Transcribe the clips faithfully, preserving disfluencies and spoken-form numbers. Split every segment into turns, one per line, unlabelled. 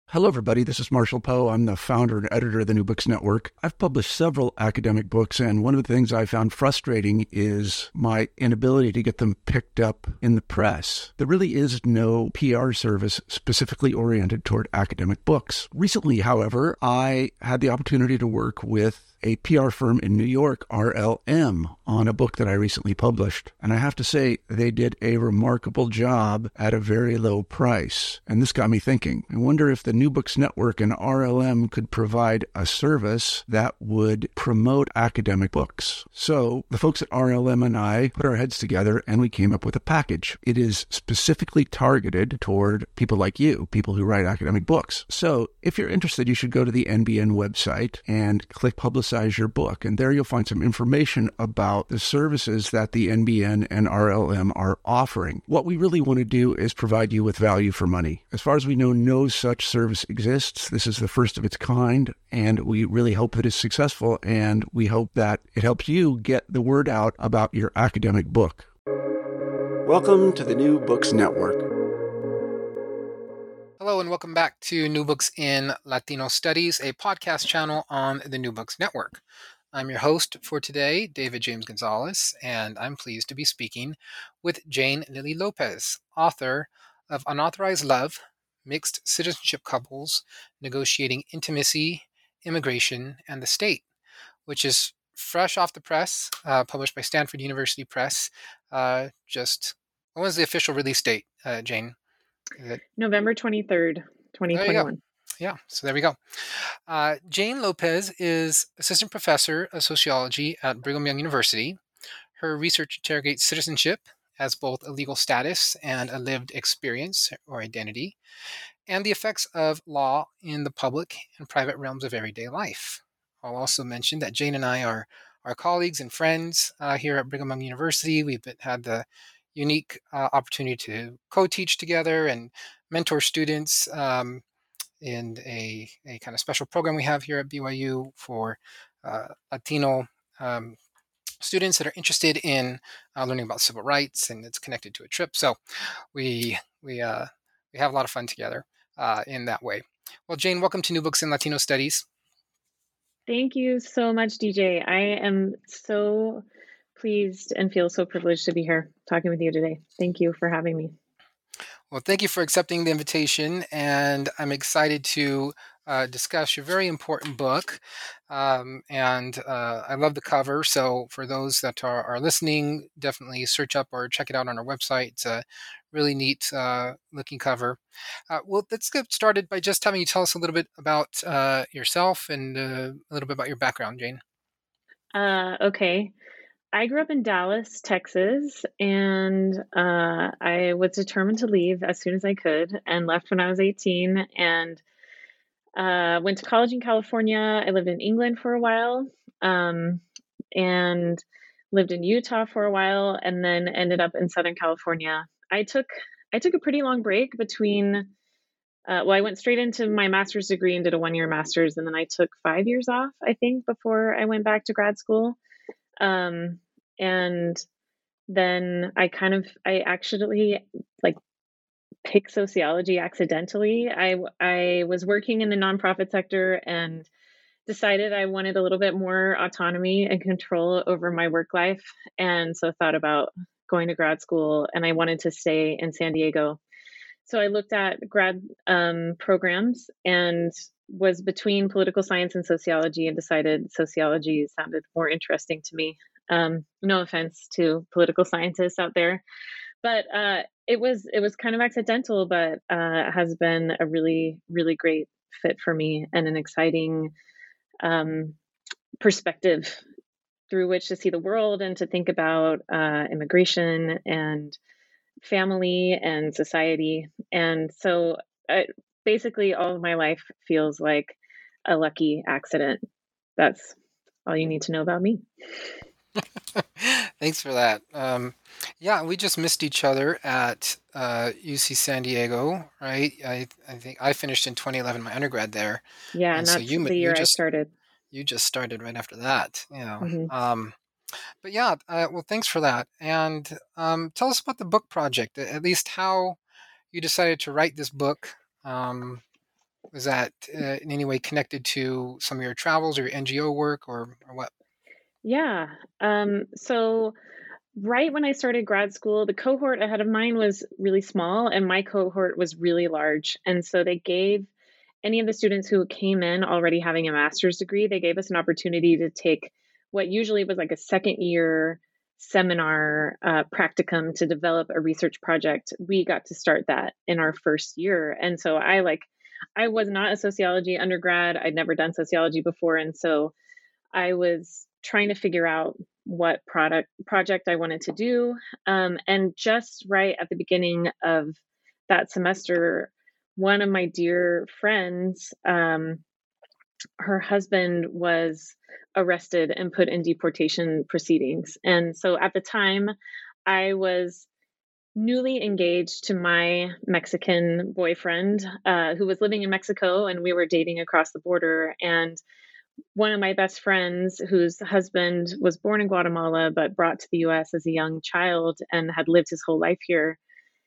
Hello, everybody. This is Marshall Poe. I'm the founder and editor of the New Books Network. I've published several academic books, and one of the things I found frustrating is my inability to get them picked up in the press. There really is no P R service specifically oriented toward academic books. Recently, however, I had the opportunity to work with a P R firm in New York, R L M, on a book that I recently published. And I have to say, they did a remarkable job at a very low price. And this got me thinking. I wonder if the New Books Network and R L M could provide a service that would promote academic books. So the folks at R L M and I put our heads together and we came up with a package. It is specifically targeted toward people like you, people who write academic books. So if you're interested, you should go to the N B N website and click Publicize your book. And there you'll find some information about the services that the N B N and R L M are offering. What we really want to do is provide you with value for money. As far as we know, no such service exists. This is the first of its kind, and we really hope that it's successful, and we hope that it helps you get the word out about your academic book. Welcome to the New Books Network.
Hello and welcome back to New Books in Latino Studies, a podcast channel on the New Books Network. I'm your host for today, David James Gonzalez, and I'm pleased to be speaking with Jane Lily Lopez, author of Unauthorized Love, Mixed Citizenship Couples, Negotiating Intimacy, Immigration, and the State, which is fresh off the press, uh, published by Stanford University Press. Uh, just, when was the official release date, uh, Jane?
It... November twenty-third, twenty twenty-one.
Yeah, so there we go. Uh, Jane Lopez is assistant professor of sociology at Brigham Young University. Her research interrogates citizenship as both a legal status and a lived experience or identity, and the effects of law in the public and private realms of everyday life. I'll also mention that Jane and I are, are colleagues and friends uh, here at Brigham Young University. We've been, had the unique uh, opportunity to co-teach together and mentor students um, in a, a kind of special program we have here at B Y U for uh, Latino um, students that are interested in uh, learning about civil rights, and it's connected to a trip. So we we uh, we have a lot of fun together uh, in that way. Well, Jane, welcome to New Books in Latino Studies.
Thank you so much, D J. I am so pleased and feel so privileged to be here talking with you today. Thank you for having me.
Well, thank you for accepting the invitation, and I'm excited to uh, discuss your very important book. Um, and uh, I love the cover, so for those that are, are listening, definitely search up or check it out on our website. It's a really neat uh, looking cover. Uh, well, let's get started by just having you tell us a little bit about uh, yourself and uh, a little bit about your background, Jane.
Uh, okay. I grew up in Dallas, Texas, and uh, I was determined to leave as soon as I could and left when I was eighteen and uh, went to college in California. I lived in England for a while um, and lived in Utah for a while, and then ended up in Southern California. I took I took a pretty long break between, uh, well, I went straight into my master's degree and did a one-year master's, and then I took five years off, I think, before I went back to grad school. Um, and then I kind of, I actually like picked sociology accidentally. I, I was working in the nonprofit sector and decided I wanted a little bit more autonomy and control over my work life. And so thought about going to grad school, and I wanted to stay in San Diego. So I looked at grad um, programs and was between political science and sociology, and decided sociology sounded more interesting to me. Um, no offense to political scientists out there, but uh, it was it was kind of accidental, but uh, has been a really, really great fit for me and an exciting um, perspective through which to see the world and to think about uh, immigration and family and society. And so uh, basically all of my life feels like a lucky accident. That's all you need to know about me.
Thanks for that. Um, yeah, we just missed each other at uh, U C San Diego, right? I I think I finished in twenty eleven my undergrad there.
Yeah, and, and that's so you, the year
you just,
I started.
You just started right after that, you know.
Mm-hmm.
Um, but yeah, uh, well, thanks for that. And um, tell us about the book project, at least how you decided to write this book. Um, Was that uh, in any way connected to some of your travels or your N G O work, or, or what?
Yeah. Um, so right when I started grad school, the cohort ahead of mine was really small and my cohort was really large. And so they gave any of the students who came in already having a master's degree, they gave us an opportunity to take what usually was like a second year seminar uh, practicum to develop a research project. We got to start that in our first year. And so I like, I was not a sociology undergrad. I'd never done sociology before. And so I was trying to figure out what product project I wanted to do. Um, and just right at the beginning of that semester, one of my dear friends, um, her husband was arrested and put in deportation proceedings. And so at the time, I was newly engaged to my Mexican boyfriend, uh, who was living in Mexico, and we were dating across the border. And one of my best friends, whose husband was born in Guatemala but brought to the U S as a young child and had lived his whole life here,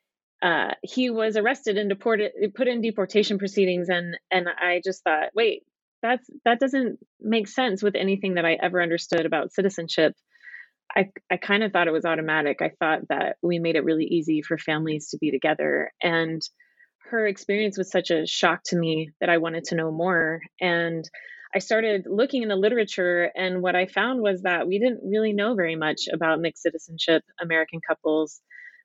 uh, he was arrested and deported, put in deportation proceedings, and and I just thought, wait, that's that doesn't make sense with anything that I ever understood about citizenship. I I kind of thought it was automatic. I thought that we made it really easy for families to be together, and her experience was such a shock to me that I wanted to know more. And I started looking in the literature, and what I found was that we didn't really know very much about mixed citizenship American couples.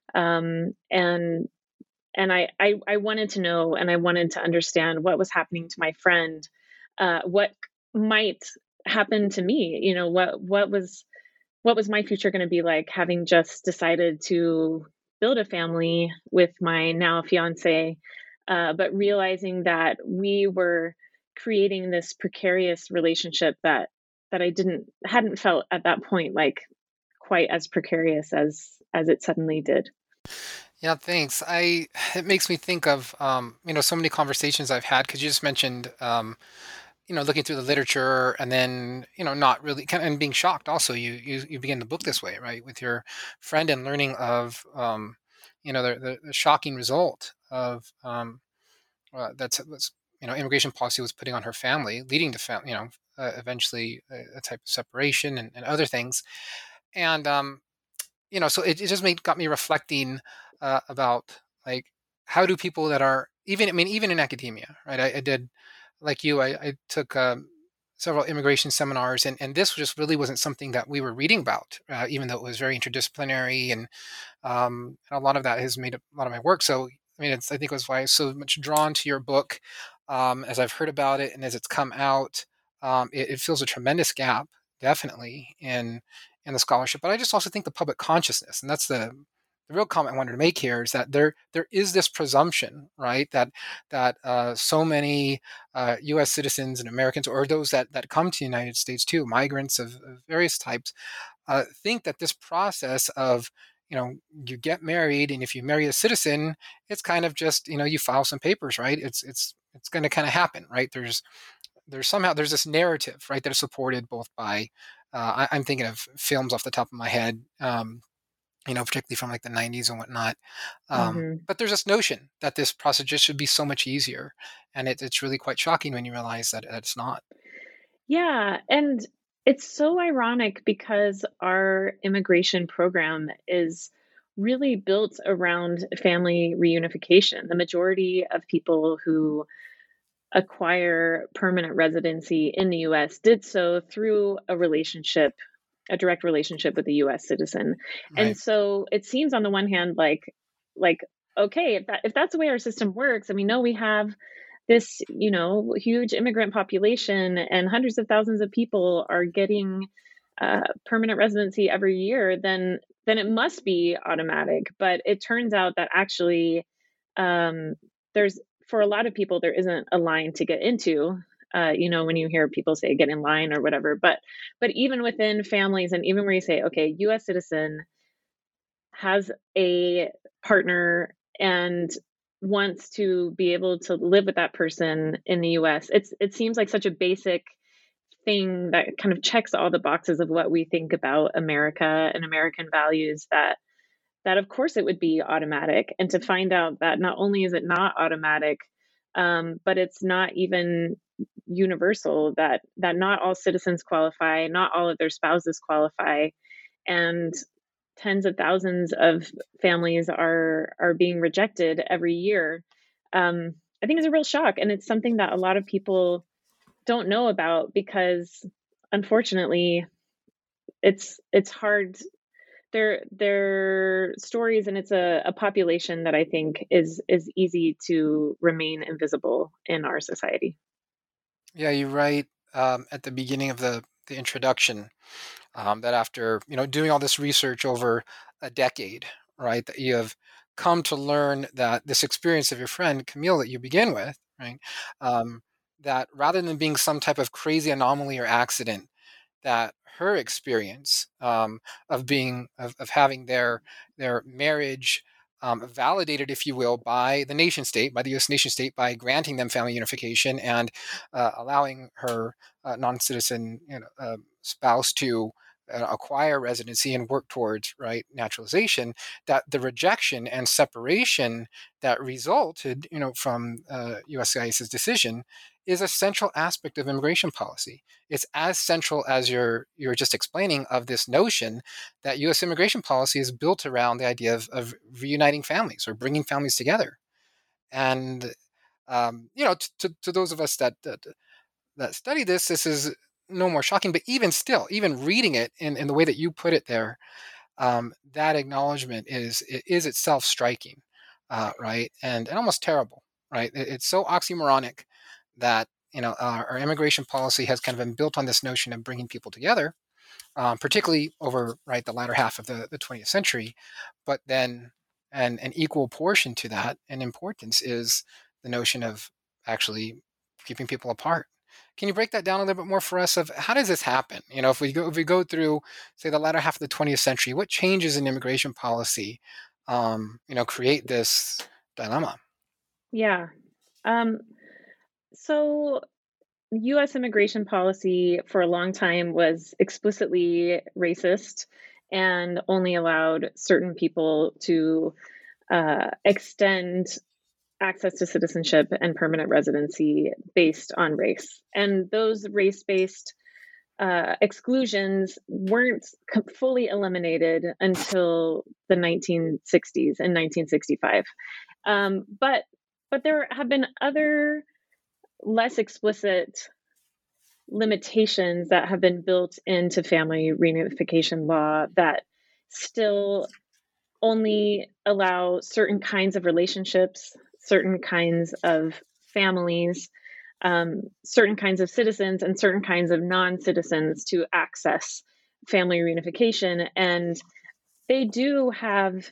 Um, and and I, I I wanted to know, and I wanted to understand what was happening to my friend, uh, what might happen to me. You know, what what was what was my future going to be like, having just decided to build a family with my now fiance, uh, but realizing that we were creating this precarious relationship that that I didn't hadn't felt at that point like quite as precarious as as it suddenly did.
Yeah, thanks. I It makes me think of um, you know, so many conversations I've had, because you just mentioned um, you know, looking through the literature, and then, you know, not really kind of, and being shocked also. You you you begin the book this way, right, with your friend, and learning of um, you know, the, the, the shocking result of um, uh, that's was, you know, immigration policy was putting on her family, leading to fam- you know, uh, eventually a, a type of separation, and, and other things. And um, you know, so it, it just made got me reflecting uh, about, like, how do people that are, even, I mean, even in academia, right? I, I did, like you, I, I took um, several immigration seminars, and, and this just really wasn't something that we were reading about, uh, even though it was very interdisciplinary, and, um, and a lot of that has made a lot of my work. So, I mean, it's, I think it was why I was so much drawn to your book, um, as I've heard about it and as it's come out. Um, it, it fills a tremendous gap, definitely, in in the scholarship. But I just also think the public consciousness, and that's the the real comment I wanted to make here, is that there there is this presumption, right, that that uh, so many uh, U S citizens and Americans, or those that that come to the United States too, migrants of, of various types, uh, think that this process of, you know, you get married, and if you marry a citizen, it's kind of just, you know, you file some papers, right? It's it's it's going to kind of happen, right? There's there's somehow there's this narrative, right, that is supported both by uh, I, I'm thinking of films off the top of my head, um, you know, particularly from like the nineties and whatnot. Um,
Hmm.
but there's this notion that this process just should be so much easier, and it, it's really quite shocking when you realize that, that it's not.
Yeah, and it's so ironic because our immigration program is really built around family reunification. The majority of people who acquire permanent residency in the U S did so through a relationship, a direct relationship with a U S citizen. And
Right.
so it seems on the one hand like like okay, if that if that's the way our system works, and we know we have this, you know, huge immigrant population and hundreds of thousands of people are getting uh, permanent residency every year, then then it must be automatic. But it turns out that actually, um, there's for a lot of people there isn't a line to get into. Uh, you know, when you hear people say get in line or whatever, but but even within families, and even where you say, okay, U S citizen has a partner and wants to be able to live with that person in the U S. It's it seems like such a basic thing that kind of checks all the boxes of what we think about America and American values, that that of course it would be automatic. And to find out that not only is it not automatic, um, but it's not even universal, that that not all citizens qualify, not all of their spouses qualify, and tens of thousands of families are are being rejected every year. Um, I think it's a real shock, and it's something that a lot of people don't know about because, unfortunately, it's it's hard. They're they're stories, and it's a, a population that I think is is easy to remain invisible in our society.
Yeah, you write um, at the beginning of the the introduction um, that after you know doing all this research over a decade, right, that you have come to learn that this experience of your friend Camille that you begin with, right, um, that rather than being some type of crazy anomaly or accident, that her experience um, of being of, of having their their marriage um, validated, if you will, by the nation state, by the U S nation state, by granting them family unification and uh, allowing her uh, non-citizen you know, uh, spouse to uh, acquire residency and work towards right naturalization. That the rejection and separation that resulted, you know, from uh, U S C I S's decision is a central aspect of immigration policy. It's as central as you're you're just explaining of this notion that U S immigration policy is built around the idea of, of reuniting families or bringing families together. And um, you know, t- to, to those of us that, that that study this, this is no more shocking. But even still, even reading it in, in the way that you put it there, um, that acknowledgement is is itself striking, uh, right, and and almost terrible, right? It, it's so oxymoronic that you know our, our immigration policy has kind of been built on this notion of bringing people together, um, particularly over right the latter half of the, the twentieth century, but then an, an equal portion to that and importance is the notion of actually keeping people apart. Can you break that down a little bit more for us of how does this happen? You know, if we go if we go through, say, the latter half of the twentieth century, what changes in immigration policy, um, you know, create this dilemma?
Yeah. Um, so U S immigration policy for a long time was explicitly racist and only allowed certain people to uh, extend access to citizenship and permanent residency based on race. And those race based uh, exclusions weren't co- fully eliminated until the nineteen sixties and nineteen sixty-five. Um, but but there have been other less explicit limitations that have been built into family reunification law that still only allow certain kinds of relationships, certain kinds of families, um, certain kinds of citizens, and certain kinds of non citizens to access family reunification. And they do have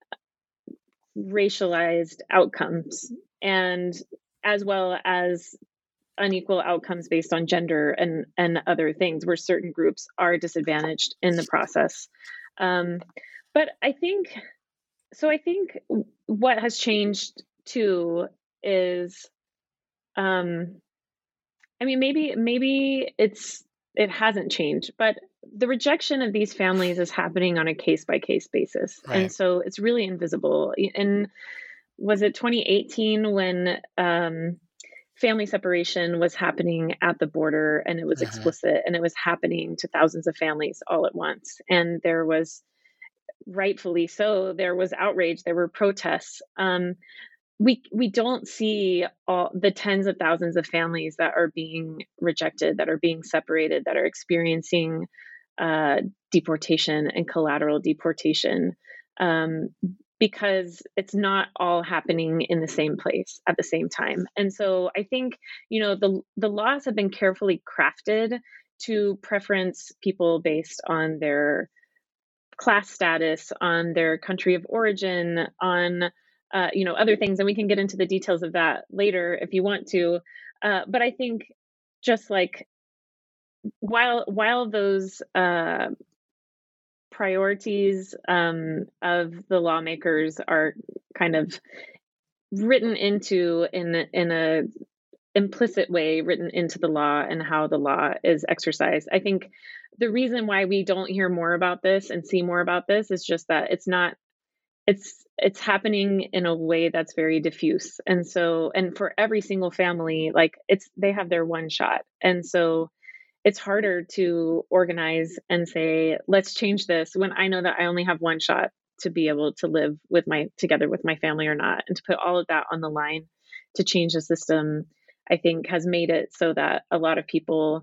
racialized outcomes, and as well as unequal outcomes based on gender and and other things where certain groups are disadvantaged in the process. Um, but I think so. I think what has changed too is, um, I mean, maybe maybe it's it hasn't changed, but the rejection of these families is happening on a case by case basis, and
Right.
so it's really invisible. And was it twenty eighteen when um, family separation was happening at the border, and it was
Hmm.
explicit, and it was happening to thousands of families all at once, and there was, rightfully so, there was outrage, there were protests. Um, we we don't see all the tens of thousands of families that are being rejected, that are being separated, that are experiencing uh, deportation and collateral deportation, um, because it's not all happening in the same place at the same time. And so I think, you know, the the laws have been carefully crafted to preference people based on their class status, on their country of origin, on uh, you know, other things, and we can get into the details of that later if you want to. Uh, but I think just like while while those uh, priorities um, of the lawmakers are kind of written into in in a implicit way, written into the law and how the law is exercised. I think the reason why we don't hear more about this and see more about this is just that it's not it's it's happening in a way that's very diffuse. And so, and for every single family, like it's they have their one shot. And so it's harder to organize and say, let's change this when I know that I only have one shot to be able to live with my together with my family or not. And to put all of that on the line to change the system, I think has made it so that a lot of people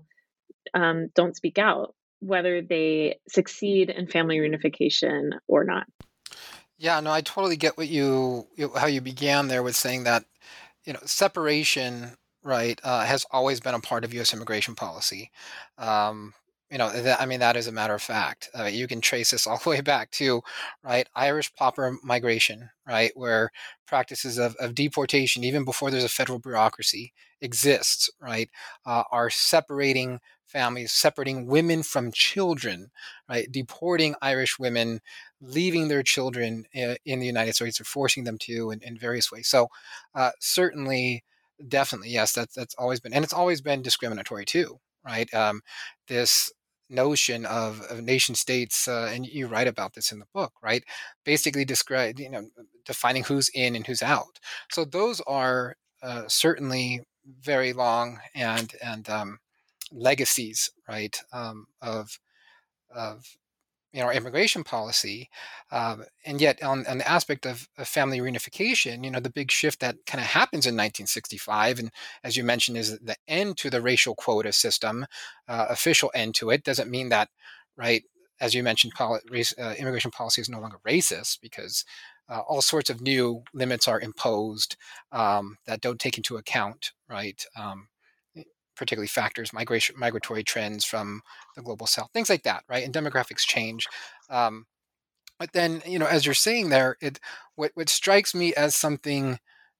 um, don't speak out, whether they succeed in family reunification or not.
Yeah, no, I totally get what you, you how you began there with saying that, you know, separation, right, uh, has always been a part of U S immigration policy. Um, you know, that, I mean, that is a matter of fact. Uh, you can trace this all the way back to, right, Irish pauper migration, right, where practices of, of deportation, even before there's a federal bureaucracy, exists, right, uh, are separating families, separating women from children, right, deporting Irish women, leaving their children in, in the United States or forcing them to in, in various ways. So uh, certainly, definitely, yes, that's that's always been, and it's always been discriminatory too, right? Um, this notion of, of nation states, uh, and you write about this in the book, right? Basically, describe, you know, defining who's in and who's out. So those are uh, certainly very long and and um, legacies, right, um, of of you know, our immigration policy. Um, and yet, on, on the aspect of, of family reunification, you know, the big shift that kind of happens in nineteen sixty-five, and as you mentioned, is the end to the racial quota system, uh, official end to it. Doesn't mean that, right? As you mentioned, poli- race, uh, immigration policy is no longer racist because uh, all sorts of new limits are imposed um, that don't take into account, right? Um, particularly factors, migration, migratory trends from the global south, things like that, right? And demographics change. Um, but then, you know, as you're saying there, it what what strikes me as something,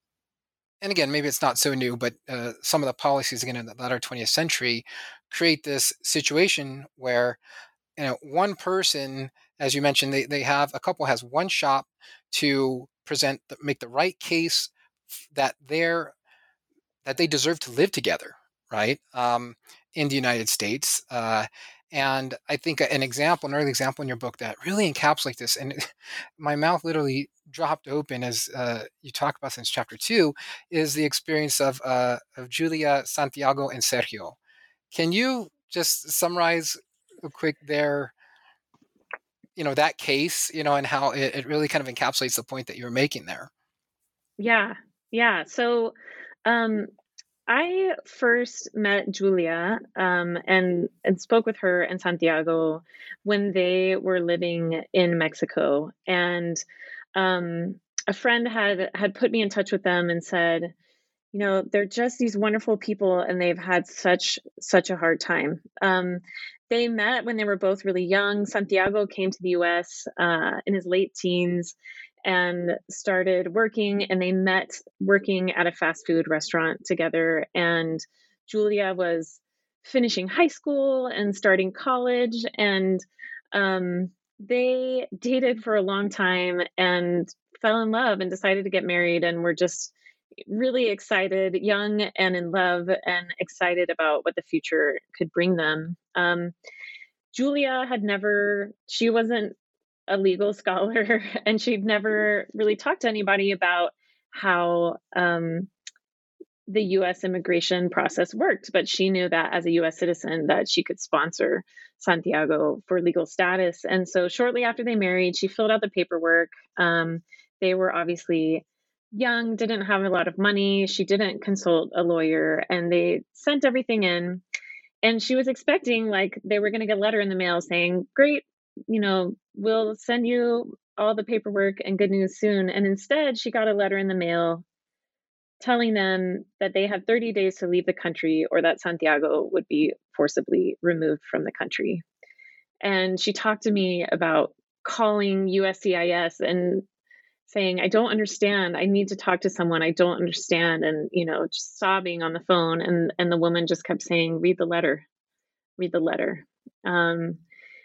and again, maybe it's not so new, but uh, some of the policies again in the latter twentieth century create this situation where you know one person, as you mentioned, they they have a couple has one shot to present, make the right case that they're that they deserve to live together, right? Um, in the United States. Uh, and I think an example, an early example in your book that really encapsulates this, and my mouth literally dropped open as uh, you talk about since chapter two, is the experience of, uh, of Julia, Santiago, and Sergio. Can you just summarize real quick their, you know, that case, you know, and how it, it really kind of encapsulates the point that you were making there?
Yeah. Yeah. So um I first met Julia um, and and spoke with her and Santiago when they were living in Mexico, and um, a friend had had put me in touch with them and said, you know, they're just these wonderful people, and they've had such such a hard time. Um, they met when they were both really young. Santiago came to the U S uh, in his late teens and started working, and they met working at a fast food restaurant together. And Julia was finishing high school and starting college, and um, they dated for a long time and fell in love and decided to get married, and were just really excited, young and in love, and excited about what the future could bring them. Um, Julia had never, she wasn't a legal scholar, and she'd never really talked to anybody about how um, the U S immigration process worked. But she knew that as a U S citizen, that she could sponsor Santiago for legal status. And so shortly after they married, she filled out the paperwork. Um, they were obviously young, didn't have a lot of money. She didn't consult a lawyer, and they sent everything in. And she was expecting, like, they were going to get a letter in the mail saying, great, you know, we'll send you all the paperwork and good news soon. And instead, she got a letter in the mail telling them that they had thirty days to leave the country, or that Santiago would be forcibly removed from the country. And she talked to me about calling U S C I S and saying, I don't understand. I need to talk to someone. I don't understand. And, you know, just sobbing on the phone. And, and the woman just kept saying, read the letter, read the letter. Um,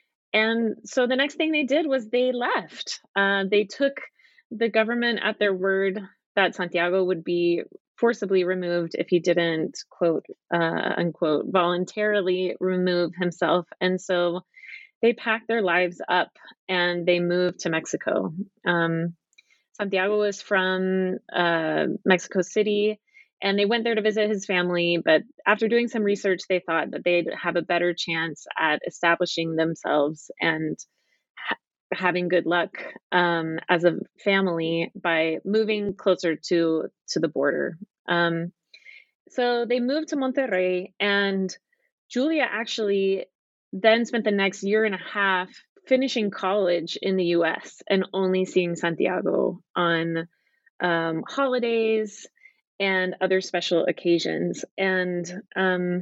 and so the next thing they did was they left. Uh, they took the government at their word that Santiago would be forcibly removed if he didn't, quote, uh, unquote, voluntarily remove himself. And so they packed their lives up and they moved to Mexico. Um, Santiago was from uh, Mexico City, and they went there to visit his family. But after doing some research, they thought that they'd have a better chance at establishing themselves and ha- having good luck um, as a family by moving closer to to the border. Um, so they moved to Monterrey, and Julia actually then spent the next year and a half finishing college in the U S and only seeing Santiago on um, holidays and other special occasions. And um,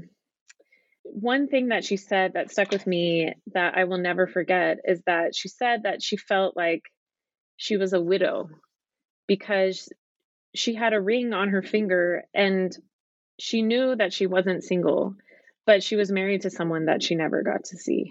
one thing that she said that stuck with me that I will never forget is that she said that she felt like she was a widow because she had a ring on her finger and she knew that she wasn't single, but she was married to someone that she never got to see.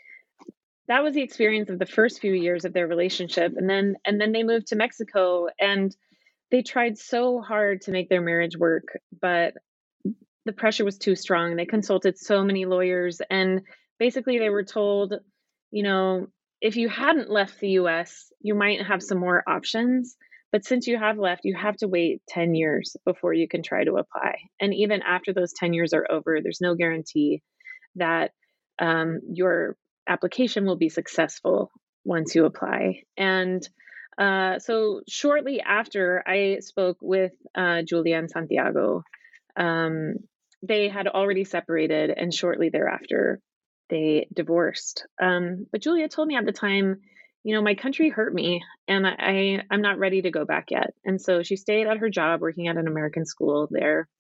That was the experience of the first few years of their relationship. And then and then they moved to Mexico, and they tried so hard to make their marriage work, but the pressure was too strong. They consulted so many lawyers, and basically they were told, you know, if you hadn't left the U S, you might have some more options. But since you have left, you have to wait ten years before you can try to apply. And even after those ten years are over, there's no guarantee that um, your application will be successful once you apply. And uh, so shortly after I spoke with uh, Julia and Santiago, um, they had already separated, and shortly thereafter, they divorced. Um, but Julia told me at the time, you know, my country hurt me, and I, I'm not ready to go back yet. And so she stayed at her job working at an American school there.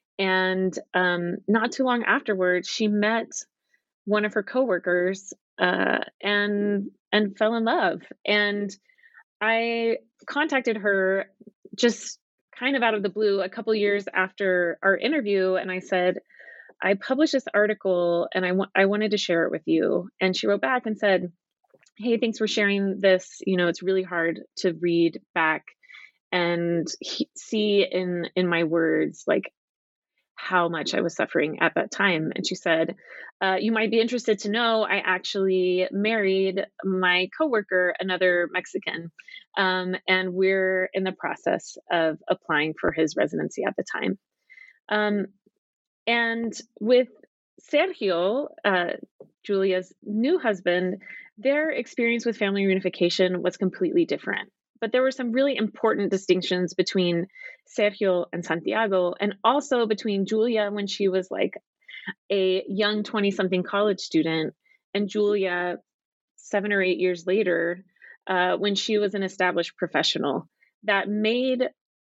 And um, not too long afterwards, she met one of her coworkers uh, and and fell in love. And I contacted her just kind of out of the blue a couple years after our interview, and I said, I published this article and I want I wanted to share it with you. And she wrote back and said, hey, thanks for sharing this. You know, it's really hard to read back and he- see in in my words like how much I was suffering at that time. And she said, uh, you might be interested to know I actually married my coworker, another Mexican, um, and we're in the process of applying for his residency at the time. Um, and with Sergio, uh, Julia's new husband, their experience with family reunification was completely different. But there were some really important distinctions between Sergio and Santiago, and also between Julia when she was like a young twenty-something college student, and Julia seven or eight years later uh, when she was an established professional. That made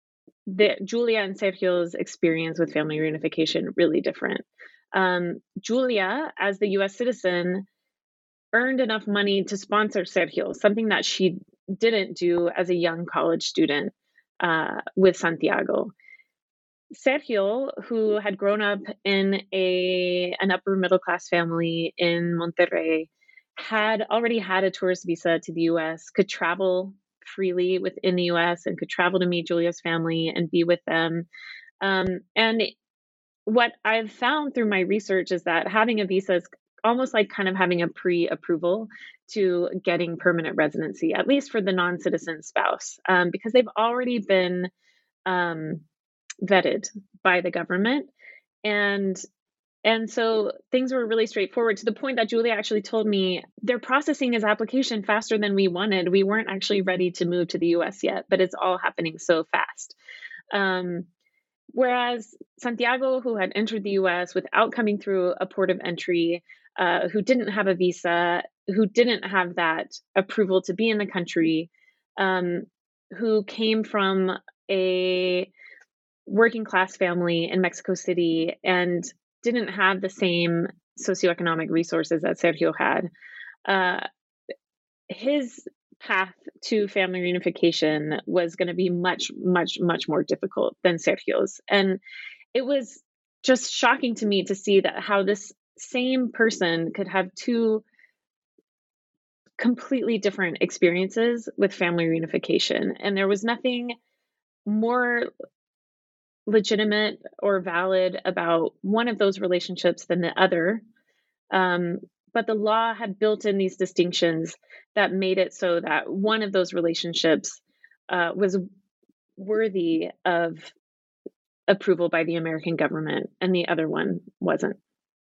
the Julia and Sergio's experience with family reunification really different. Um, Julia, as the U S citizen, earned enough money to sponsor Sergio, something that she didn't do as a young college student uh, with Santiago. Sergio, who had grown up in a an upper middle class family in Monterrey, had already had a tourist visa to the U S, could travel freely within the U S, and could travel to meet Julia's family and be with them. Um, and what I've found through my research is that having a visa is almost like kind of having a pre-approval to getting permanent residency, at least for the non-citizen spouse, um, because they've already been um, vetted by the government. And and so things were really straightforward, to the point that Julia actually told me they're processing his application faster than we wanted. We weren't actually ready to move to the U S yet, but it's all happening so fast. Um, whereas Santiago, who had entered the U S without coming through a port of entry, uh, who didn't have a visa, who didn't have that approval to be in the country, um, who came from a working class family in Mexico City and didn't have the same socioeconomic resources that Sergio had. Uh, his path to family reunification was going to be much, much, much more difficult than Sergio's. And it was just shocking to me to see that how this same person could have two completely different experiences with family reunification. And there was nothing more legitimate or valid about one of those relationships than the other. Um, but the law had built in these distinctions that made it so that one of those relationships uh, was worthy of approval by the American government, and the other one wasn't.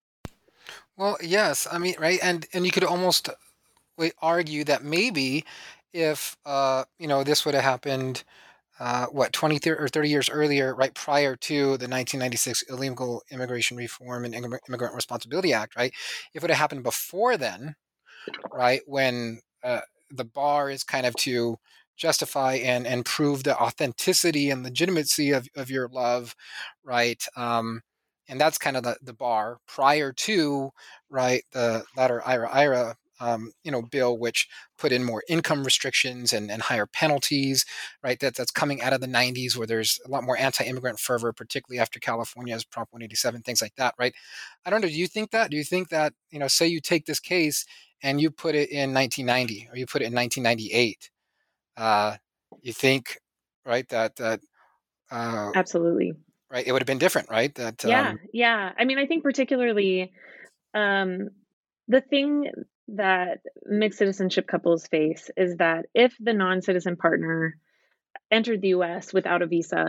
Well, yes, I mean, right, and and you could almost we argue that maybe if uh, you know this would have happened uh, what twenty thirty or thirty years earlier, right prior to the nineteen ninety-six Illegal Immigration Reform and Immig- Immigrant Responsibility Act, right? If it would have happened before then, right, when uh, the bar is kind of to justify and and prove the authenticity and legitimacy of, of your love, right? Um, and that's kind of the, the bar prior to, right, the latter IRA IRA um, you know bill, which put in more income restrictions and, and higher penalties, right? That that's coming out of the nineties, where there's a lot more anti-immigrant fervor, particularly after California's Prop one eighty-seven, things like that, right? I don't know. Do you think that? Do you think that you know, say you take this case and you put it in nineteen ninety or you put it in nineteen ninety-eight, uh, you think, right, that that uh,
Absolutely.
right, it would have been different, right? That
Yeah,
um,
yeah. I mean, I think particularly um, the thing that mixed citizenship couples face is that if the non-citizen partner entered the U S without a visa,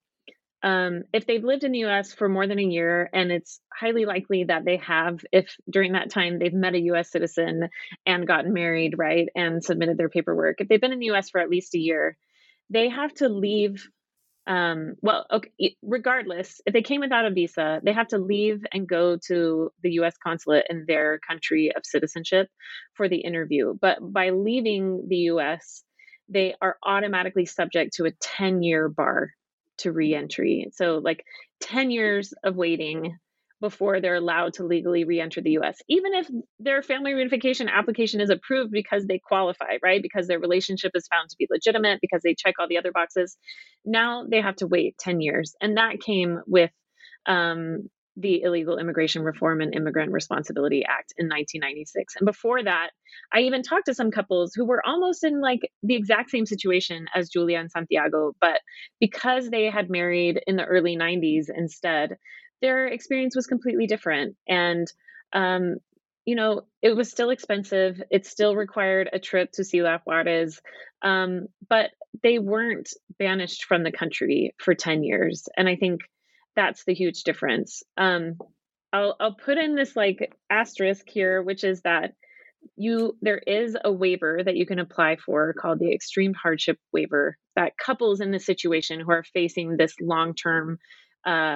um, if they've lived in the U S for more than a year, and it's highly likely that they have, if during that time they've met a U S citizen and gotten married, right, and submitted their paperwork, if they've been in the U S for at least a year, they have to leave. Um, well, okay, regardless, if they came without a visa, they have to leave and go to the U S consulate in their country of citizenship for the interview. But by leaving the U S, they are automatically subject to a ten year bar to reentry. So, like ten years of waiting before they're allowed to legally re-enter the U S, even if their family reunification application is approved because they qualify, right? Because their relationship is found to be legitimate, because they check all the other boxes. Now they have to wait ten years. And that came with um, the Illegal Immigration Reform and Immigrant Responsibility Act in nineteen ninety-six. And before that, I even talked to some couples who were almost in like the exact same situation as Julia and Santiago, but because they had married in the early nineties instead, their experience was completely different. And, um, you know, it was still expensive. It still required a trip to Ciudad Juarez, um, but they weren't banished from the country for ten years. And I think that's the huge difference. Um, I'll, I'll put in this like asterisk here, which is that you there is a waiver that you can apply for called the extreme hardship waiver, that couples in this situation who are facing this long-term uh,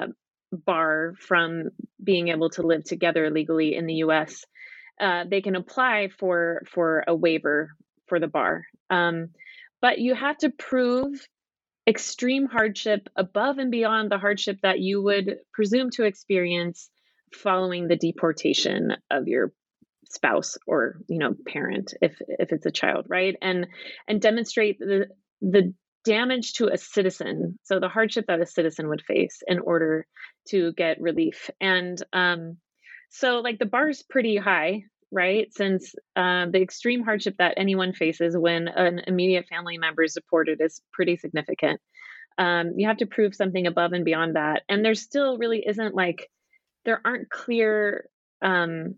bar from being able to live together legally in the U S, uh, they can apply for for a waiver for the bar. Um, but you have to prove extreme hardship above and beyond the hardship that you would presume to experience following the deportation of your spouse or, you know, parent, if if it's a child, right? And and demonstrate the the damage to a citizen, so the hardship that a citizen would face in order to get relief. And um so like the bar is pretty high, right? Since uh, the extreme hardship that anyone faces when an immediate family member is deported is pretty significant. Um, you have to prove something above and beyond that. And there still really isn't like, there aren't clear um,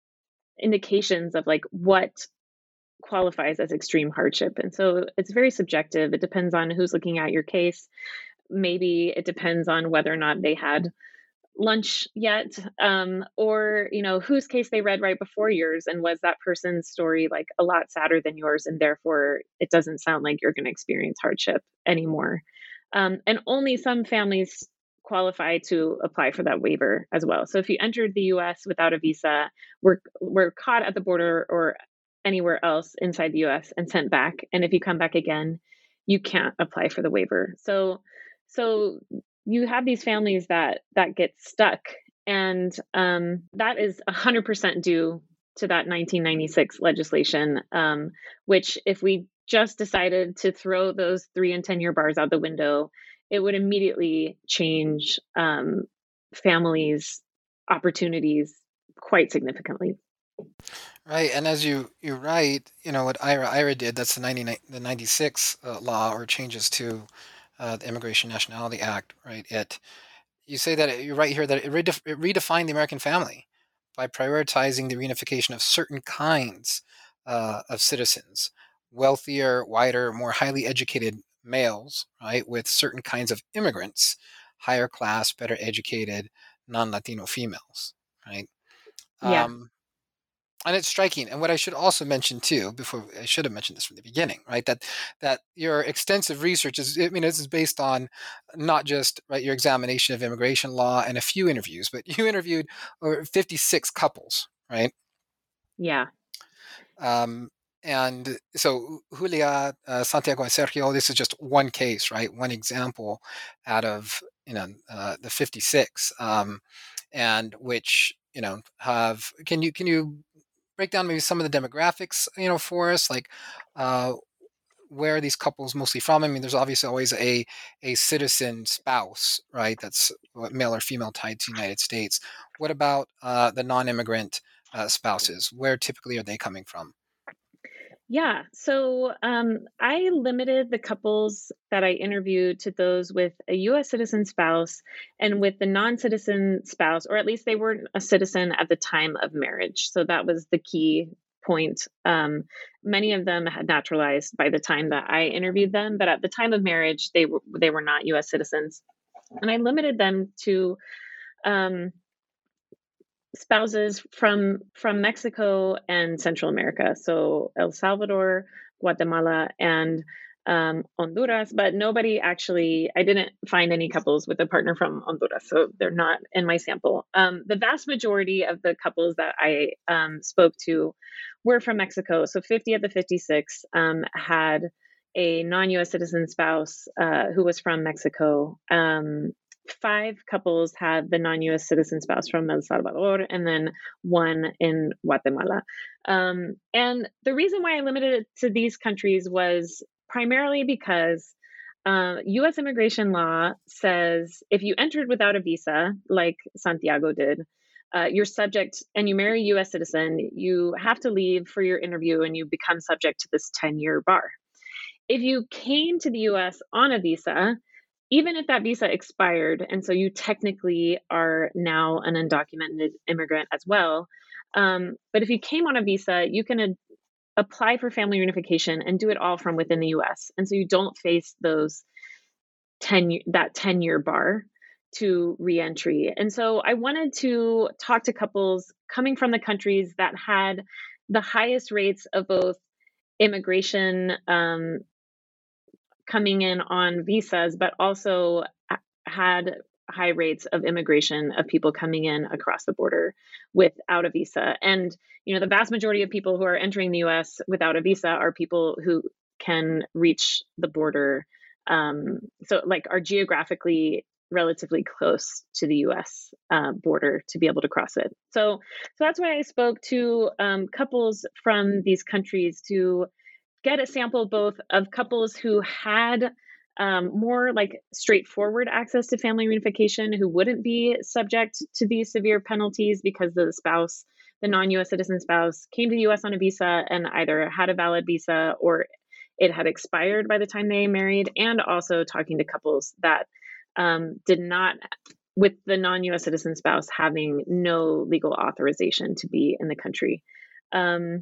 indications of like what qualifies as extreme hardship. And so it's very subjective. It depends on who's looking at your case. Maybe it depends on whether or not they had lunch yet, um, or, you know, whose case they read right before yours, and was that person's story like a lot sadder than yours, and therefore it doesn't sound like you're going to experience hardship anymore. Um, and only some families qualify to apply for that waiver as well. So if you entered the U S without a visa, were were caught at the border or anywhere else inside the U S and sent back, and if you come back again, you can't apply for the waiver. So so you have these families that that get stuck, and um, that is one hundred percent due to that nineteen ninety-six legislation, um, which if we just decided to throw those three and ten year bars out the window, it would immediately change um, families' opportunities quite significantly.
right, and as you you write, you know what IRA IRA did. That's the ninety the ninety-six uh, law or changes to uh, the Immigration Nationality Act, right? It you say that it, you're right here that it, redef- it redefined the American family by prioritizing the reunification of certain kinds uh, of citizens, wealthier, whiter, more highly educated males, right, with certain kinds of immigrants, higher class, better educated, non-Latino females, right?
Yeah.
Um, and it's striking. And what I should also mention too, before I should have mentioned this from the beginning, right? That that your extensive research is, I mean, this is based on not just right your examination of immigration law and a few interviews, but you interviewed over fifty-six couples, right?
Yeah.
Um, and so Julia, uh, Santiago, and Sergio, this is just one case, right? One example out of you know uh, the fifty-six, um, and which you know have. Can you can you break down maybe some of the demographics, you know, for us, like uh, where are these couples mostly from? I mean, there's obviously always a a citizen spouse, right? That's male or female tied to the United States. What about uh, the non-immigrant uh, spouses? Where typically are they coming from?
Yeah. So um, I limited the couples that I interviewed to those with a U S citizen spouse and with the non citizen spouse, or at least they weren't a citizen at the time of marriage. So that was the key point. Um, many of them had naturalized by the time that I interviewed them, but at the time of marriage, they were they were not U S citizens, and I limited them to um, spouses from from Mexico and Central America, so El Salvador, Guatemala, and um, Honduras. But nobody actually, I didn't find any couples with a partner from Honduras, so they're not in my sample. Um, the vast majority of the couples that I um, spoke to were from Mexico. So fifty of the fifty-six um, had a non-U S citizen spouse uh, who was from Mexico. Um, five couples had the non-U S citizen spouse from El Salvador, and then one in Guatemala. Um, and the reason why I limited it to these countries was primarily because uh, U S immigration law says if you entered without a visa, like Santiago did, uh, you're subject, and you marry a U S citizen, you have to leave for your interview and you become subject to this ten-year bar. If you came to the U S on a visa, even if that visa expired, and so you technically are now an undocumented immigrant as well, um, but if you came on a visa, you can ad- apply for family reunification and do it all from within the U S. And so you don't face those ten that ten-year bar to reentry. And so I wanted to talk to couples coming from the countries that had the highest rates of both immigration um, coming in on visas, but also had high rates of immigration of people coming in across the border without a visa. And, you know, the vast majority of people who are entering the U S without a visa are people who can reach the border. Um, so, like, are geographically relatively close to the U S uh, border to be able to cross it. So, so that's why I spoke to um, couples from these countries to get a sample both of couples who had um, more like straightforward access to family reunification, who wouldn't be subject to these severe penalties because the spouse, the non-U S citizen spouse, came to the U S on a visa and either had a valid visa or it had expired by the time they married, and also talking to couples that um, did not, with the non-U S citizen spouse having no legal authorization to be in the country. Um,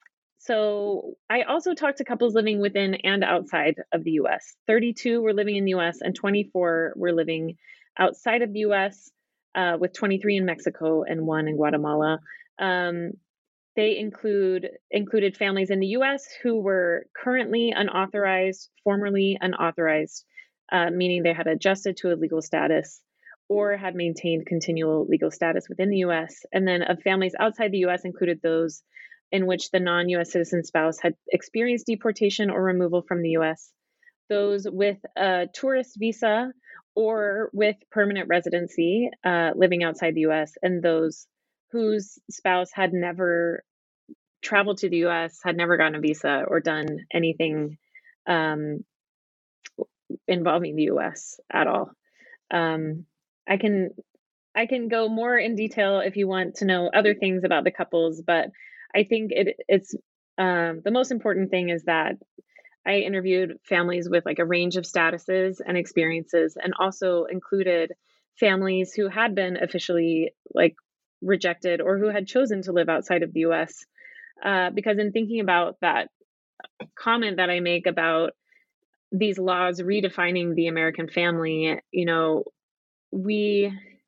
So I also talked to couples living within and outside of the U S. thirty-two were living in the U S and twenty-four were living outside of the U S, uh, with twenty-three in Mexico and one in Guatemala. Um, they include included families in the U S who were currently unauthorized, formerly unauthorized, uh, meaning they had adjusted to a legal status or had maintained continual legal status within the U S. And then of families outside the U S included those in which the non-U S citizen spouse had experienced deportation or removal from the U S, those with a tourist visa or with permanent residency uh, living outside the U S, and those whose spouse had never traveled to the U S, had never gotten a visa or done anything um, involving the U S at all. Um, I can I can go more in detail if you want to know other things about the couples, but I think it, it's um, the most important thing is that I interviewed families with like a range of statuses and experiences, and also included families who had been officially like rejected or who had chosen to live outside of the U S. Uh, because in thinking about that comment that I make about these laws redefining the American family, you know, we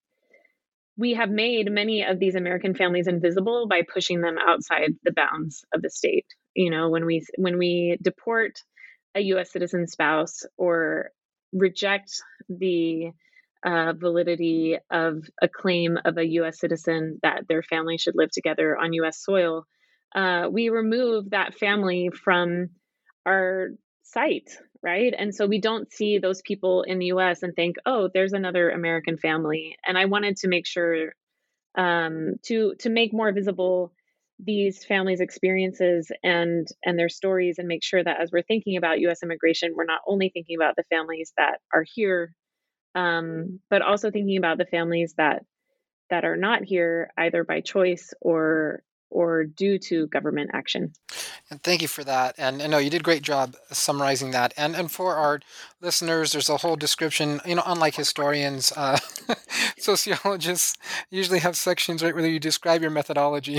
we have made many of these American families invisible by pushing them outside the bounds of the state. You know, when we when we deport a U S citizen spouse or reject the uh, validity of a claim of a U S citizen that their family should live together on U S soil, uh, we remove that family from our sight, right? And so we don't see those people in the U S and think, oh, there's another American family. And I wanted to make sure um, to to make more visible these families' experiences and and their stories, and make sure that as we're thinking about U S immigration, we're not only thinking about the families that are here, um, but also thinking about the families that that are not here either by choice or or due to government action.
And thank you for that. And I know you did a great job summarizing that. And and for our listeners, there's a whole description. You know, unlike historians, uh, sociologists usually have sections right where you describe your methodology.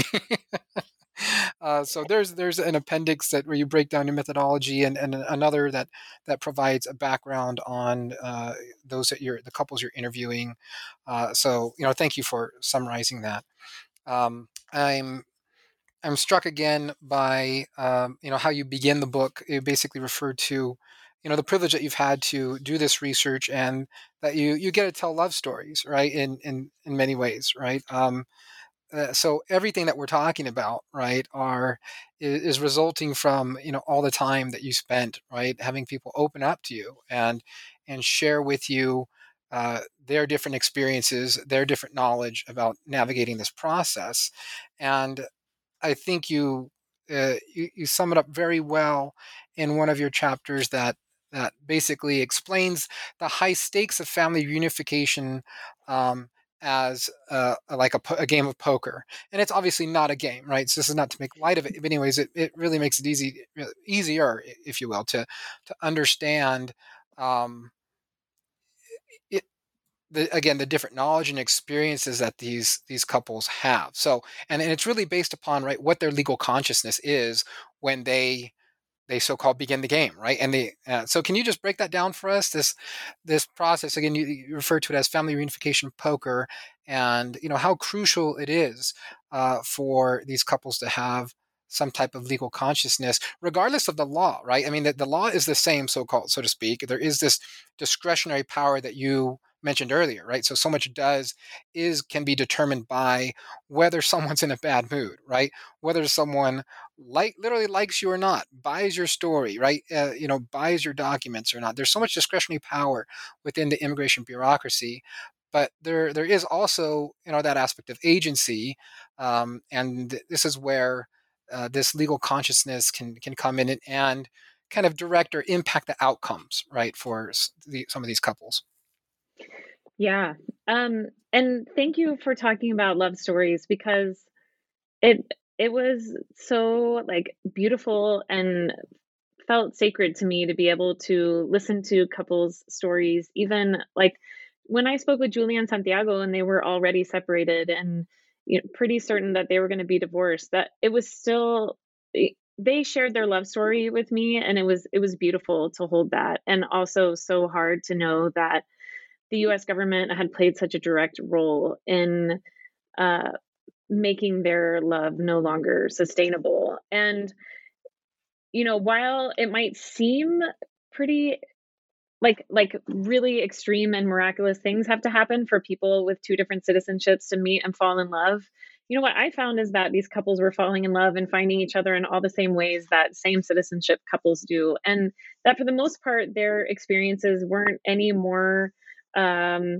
Uh, so there's there's an appendix that where you break down your methodology, and, and another that that provides a background on uh, those that you're the couples you're interviewing. Uh, so you know, thank you for summarizing that. Um, I'm I'm struck again by um, you know how you begin the book. You basically referred to you know the privilege that you've had to do this research, and that you you get to tell love stories, right? In in in many ways, right? Um, uh, so everything that we're talking about, right, are is, is resulting from you know all the time that you spent, right, having people open up to you and and share with you uh, their different experiences, their different knowledge about navigating this process. And I think you, uh, you you sum it up very well in one of your chapters that that basically explains the high stakes of family reunification um, as uh, like a, po- a game of poker, and it's obviously not a game, right? So this is not to make light of it, but anyways, it, it really makes it easy, easier, if you will, to to understand. Um, it, the, again, the different knowledge and experiences that these these couples have. So, and, and it's really based upon right what their legal consciousness is when they they so-called begin the game, right? And they uh, so can you just break that down for us? This this process again, you, you refer to it as family reunification poker, and you know how crucial it is uh, for these couples to have some type of legal consciousness, regardless of the law, right? I mean, the, the law is the same, so-called, so to speak. There is this discretionary power that you mentioned earlier, right? So so much does is can be determined by whether someone's in a bad mood, right? Whether someone like literally likes you or not, buys your story, right? Uh, you know, buys your documents or not. There's so much discretionary power within the immigration bureaucracy, but there there is also you know that aspect of agency, um, and this is where uh, this legal consciousness can can come in and, and kind of direct or impact the outcomes, right, for the, some of these couples.
Yeah. Um, and thank you for talking about love stories, because it it was so like beautiful and felt sacred to me to be able to listen to couples' stories, even like when I spoke with Julia and Santiago and they were already separated and you know, pretty certain that they were going to be divorced, that it was still it- they shared their love story with me, and it was it was beautiful to hold that, and also so hard to know that the U S government had played such a direct role in uh, making their love no longer sustainable. And you know, while it might seem pretty like like really extreme and miraculous things have to happen for people with two different citizenships to meet and fall in love, you know what I found is that these couples were falling in love and finding each other in all the same ways that same citizenship couples do, and that for the most part their experiences weren't any more um,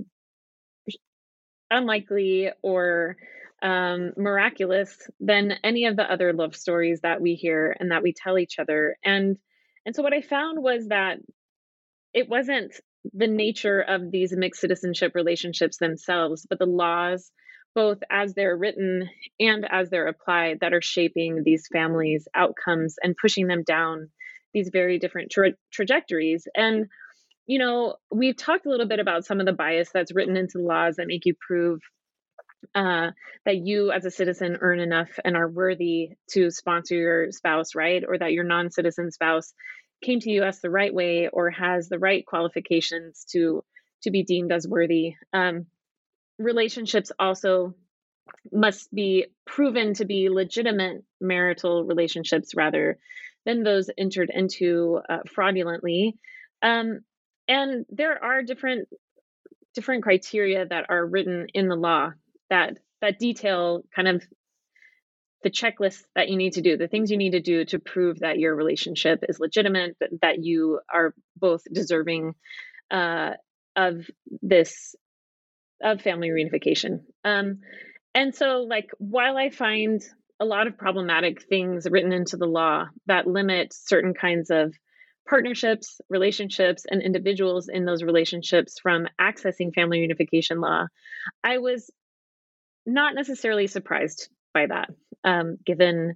unlikely or um, miraculous than any of the other love stories that we hear and that we tell each other. And and so what I found was that it wasn't the nature of these mixed citizenship relationships themselves, but the laws, both as they're written and as they're applied, that are shaping these families' outcomes and pushing them down these very different tra- trajectories. And you know, we've talked a little bit about some of the bias that's written into the laws that make you prove uh, that you as a citizen earn enough and are worthy to sponsor your spouse, right? Or that your non citizen spouse came to the U S the right way or has the right qualifications to to be deemed as worthy. Um, relationships also must be proven to be legitimate marital relationships rather than those entered into uh, fraudulently. Um, and there are different different criteria that are written in the law that that detail kind of the checklist that you need to do, the things you need to do to prove that your relationship is legitimate, that, that you are both deserving uh, of this of family reunification. Um, and so, like, while I find a lot of problematic things written into the law that limit certain kinds of partnerships, relationships, and individuals in those relationships from accessing family reunification law, I was not necessarily surprised by that, um, given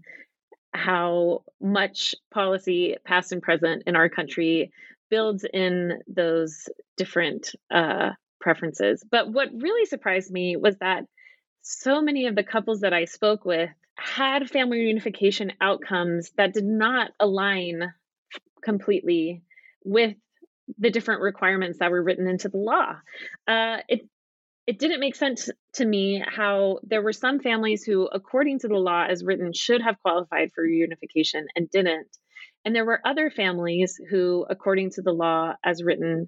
how much policy, past and present, in our country builds in those different uh, preferences. But what really surprised me was that so many of the couples that I spoke with had family reunification outcomes that did not align completely with the different requirements that were written into the law. Uh, it it didn't make sense to me how there were some families who, according to the law as written, should have qualified for reunification and didn't. And there were other families who, according to the law as written,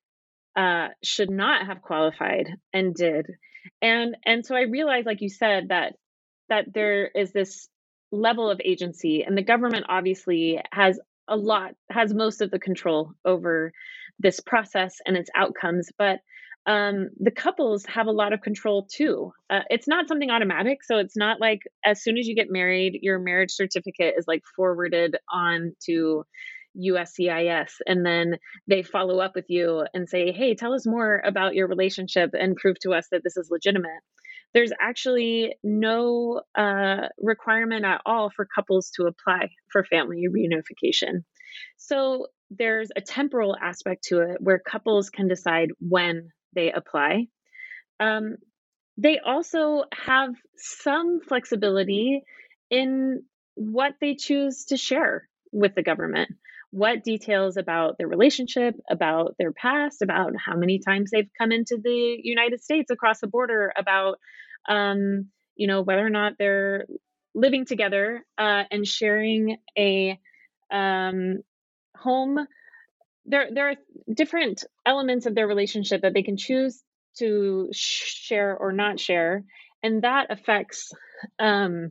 uh, should not have qualified and did. And and so I realized, like you said, that that there is this level of agency, and the government obviously has a lot, has most of the control over this process and its outcomes, but um, the couples have a lot of control too. Uh, it's not something automatic. So it's not like as soon as you get married, your marriage certificate is like forwarded on to U S C I S. And then they follow up with you and say, hey, tell us more about your relationship and prove to us that this is legitimate. There's actually no uh, requirement at all for couples to apply for family reunification. So there's a temporal aspect to it where couples can decide when they apply. Um, they also have some flexibility in what they choose to share with the government. What details about their relationship, about their past, about how many times they've come into the United States across the border, about um, you know, whether or not they're living together uh, and sharing a um, home. There, there are different elements of their relationship that they can choose to share or not share, and that affects um,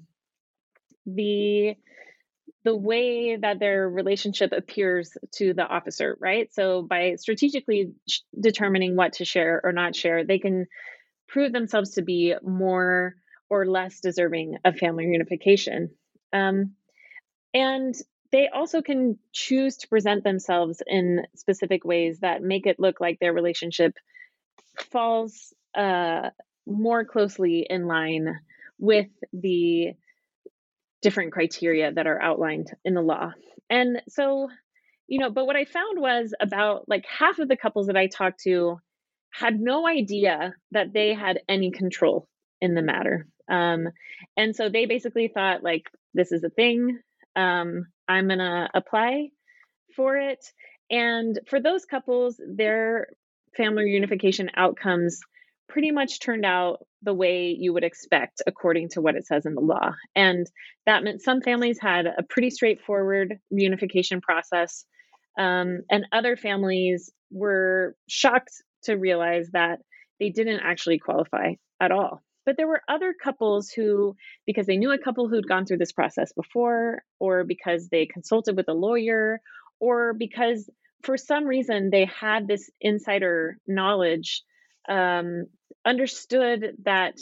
the the way that their relationship appears to the officer, right? So by strategically sh- determining what to share or not share, they can prove themselves to be more or less deserving of family reunification. Um, and they also can choose to present themselves in specific ways that make it look like their relationship falls uh, more closely in line with the different criteria that are outlined in the law. And so, you know, but what I found was about like half of the couples that I talked to had no idea that they had any control in the matter. Um, and so they basically thought, like, this is a thing. Um, I'm going to apply for it. And for those couples, their family reunification outcomes pretty much turned out the way you would expect according to what it says in the law. And that meant some families had a pretty straightforward reunification process, um, and other families were shocked to realize that they didn't actually qualify at all. But there were other couples who, because they knew a couple who'd gone through this process before, or because they consulted with a lawyer, or because for some reason they had this insider knowledge, um, understood that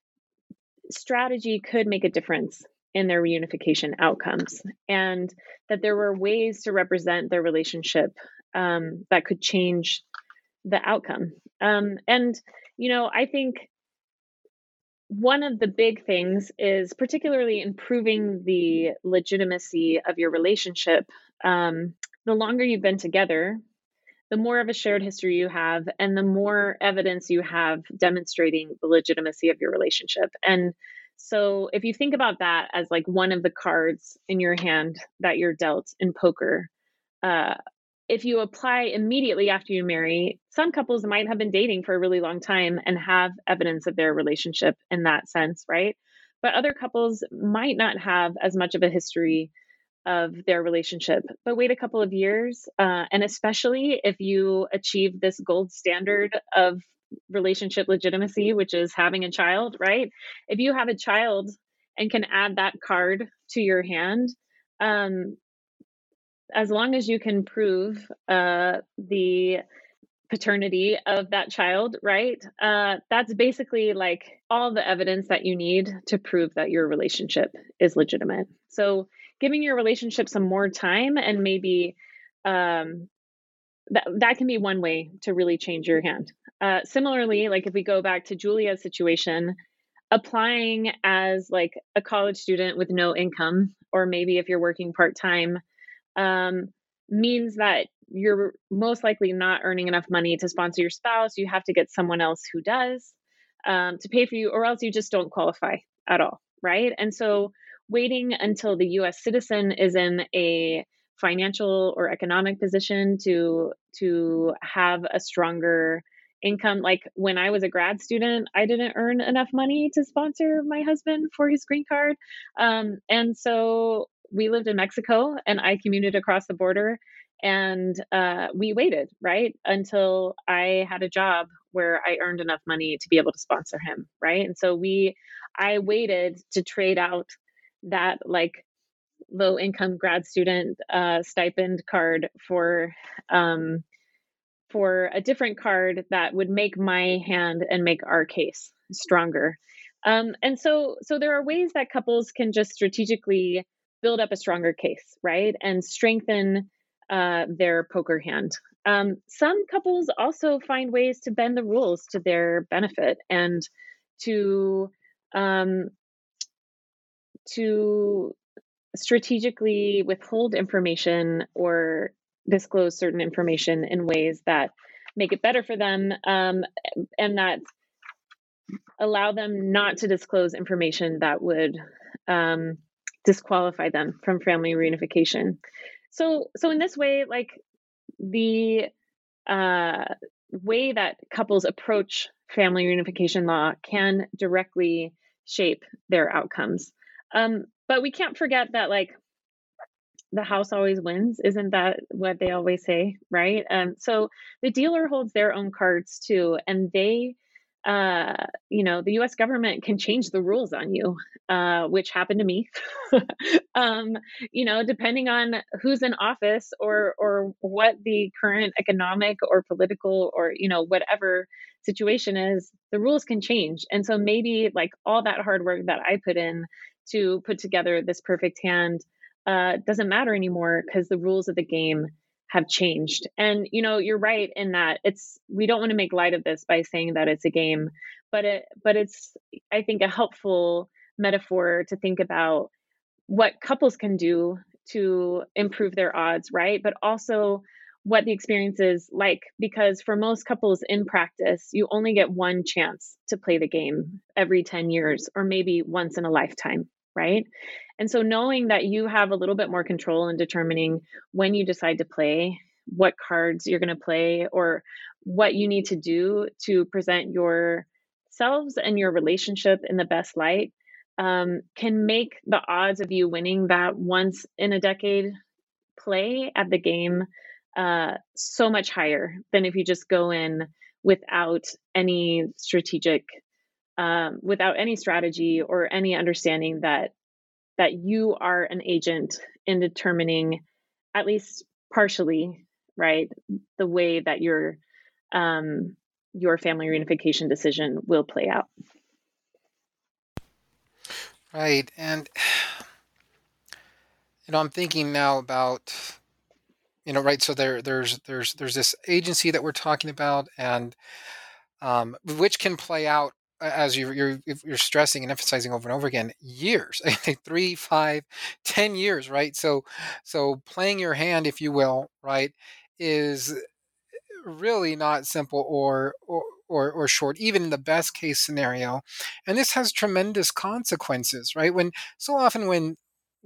strategy could make a difference in their reunification outcomes, and that there were ways to represent their relationship um, that could change the outcome. Um, and, you know, I think one of the big things is particularly improving the legitimacy of your relationship. Um, the longer you've been together, the more of a shared history you have, and the more evidence you have demonstrating the legitimacy of your relationship. And so if you think about that as like one of the cards in your hand that you're dealt in poker, uh, if you apply immediately after you marry, some couples might have been dating for a really long time and have evidence of their relationship in that sense, right? But other couples might not have as much of a history of their relationship, but wait a couple of years. Uh, and especially if you achieve this gold standard of relationship legitimacy, which is having a child, right? If you have a child and can add that card to your hand, um, as long as you can prove uh, the paternity of that child, right? Uh, that's basically like all the evidence that you need to prove that your relationship is legitimate. So giving your relationship some more time and maybe um, that that can be one way to really change your hand. Uh, similarly, like if we go back to Julia's situation, applying as like a college student with no income, or maybe if you're working part time, um, means that you're most likely not earning enough money to sponsor your spouse. You have to get someone else who does um, to pay for you, or else you just don't qualify at all, right? And so waiting until the U S citizen is in a financial or economic position to to have a stronger income. Like when I was a grad student, I didn't earn enough money to sponsor my husband for his green card. Um, and so we lived in Mexico and I commuted across the border, and uh, we waited, right, until I had a job where I earned enough money to be able to sponsor him, right? And so we, I waited to trade out that like low income grad student uh, stipend card for um, for a different card that would make my hand and make our case stronger. Um, and so, so there are ways that couples can just strategically build up a stronger case, right, and strengthen uh, their poker hand. Um, some couples also find ways to bend the rules to their benefit and to um, to strategically withhold information or disclose certain information in ways that make it better for them, um, and that allow them not to disclose information that would um, disqualify them from family reunification. So, so in this way, like the uh, way that couples approach family reunification law can directly shape their outcomes. Um, but we can't forget that, like, the house always wins. Isn't that what they always say, right? Um, so the dealer holds their own cards too, and they, uh, you know, the U S government can change the rules on you, uh, which happened to me. um, you know, depending on who's in office or or what the current economic or political or you know whatever situation is, the rules can change. And so maybe like all that hard work that I put in to put together this perfect hand uh, doesn't matter anymore because the rules of the game have changed. And you know, you're right in that it's we don't want to make light of this by saying that it's a game, but it but it's I think a helpful metaphor to think about what couples can do to improve their odds, right? But also what the experience is like, because for most couples in practice, you only get one chance to play the game every ten years or maybe once in a lifetime, right? And so knowing that you have a little bit more control in determining when you decide to play, what cards you're going to play, or what you need to do to present yourselves and your relationship in the best light, um, can make the odds of you winning that once in a decade play at the game uh, so much higher than if you just go in without any strategic, um, without any strategy or any understanding that that you are an agent in determining, at least partially, right, the way that your um, your family reunification decision will play out.
Right. And, you know, I'm thinking now about, you know, right. So there, there's, there's, there's this agency that we're talking about, and um, which can play out a- as you, you're, you're stressing and emphasizing over and over again, years, I think three, five, ten years, right? So, so playing your hand, if you will, right, is really not simple or, or, or, or short, even in the best case scenario. And this has tremendous consequences, right? When so often when, when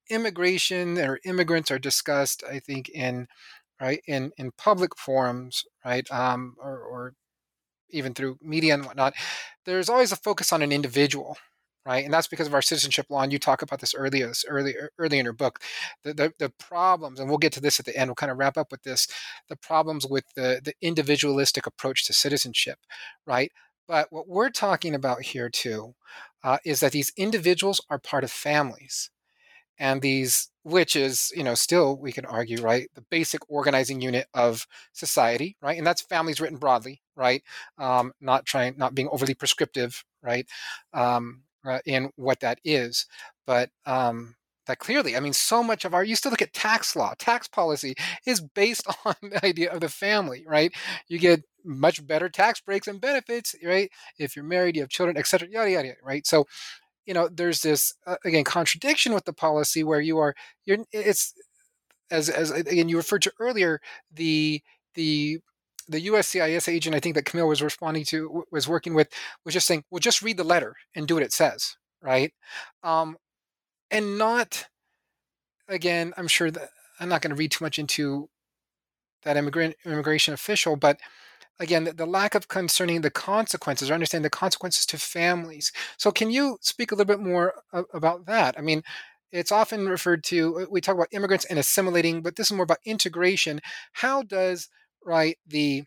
immigration or immigrants are discussed, I think, in right in in public forums, right, um, or, or even through media and whatnot, there's always a focus on an individual, right? And that's because of our citizenship law. And you talk about this earlier, this earlier, early in your book, the, the the problems, and we'll get to this at the end. We'll kind of wrap up with this, the problems with the the individualistic approach to citizenship, right? But what we're talking about here too uh, is that these individuals are part of families, and these which is, you know, still we can argue, right, the basic organizing unit of society, right, and that's families written broadly, right, um, not trying not being overly prescriptive, right, um, uh, in what that is, but um, that clearly, I mean, so much of our, you still look at tax law, tax policy is based on the idea of the family, right? You get much better tax breaks and benefits, right, if you're married, you have children, etc., yada yada yada, right? So you know there's this uh, again contradiction with the policy where you are you're it's as as again you referred to earlier, the the the U S C I S agent, I think, that Camille was responding to, was working with, was just saying, well, just read the letter and do what it says, right? um and not, again, I'm sure that I'm not going to read too much into that immigrant immigration official, but again, the, the lack of concerning the consequences or understanding the consequences to families. So, can you speak a little bit more a- about that? I mean, it's often referred to, we talk about immigrants and assimilating, but this is more about integration. How does, right, the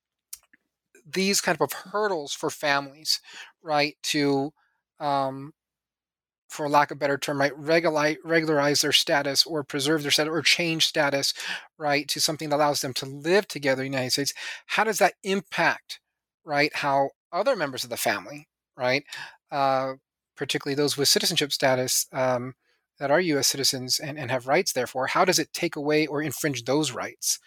these kind of hurdles for families, right, to um, for lack of a better term, right, regularize, regularize their status or preserve their status or change status, right, to something that allows them to live together in the United States. How does that impact, right, how other members of the family, right, uh, particularly those with citizenship status um, that are U S citizens and, and have rights, therefore, how does it take away or infringe those rights?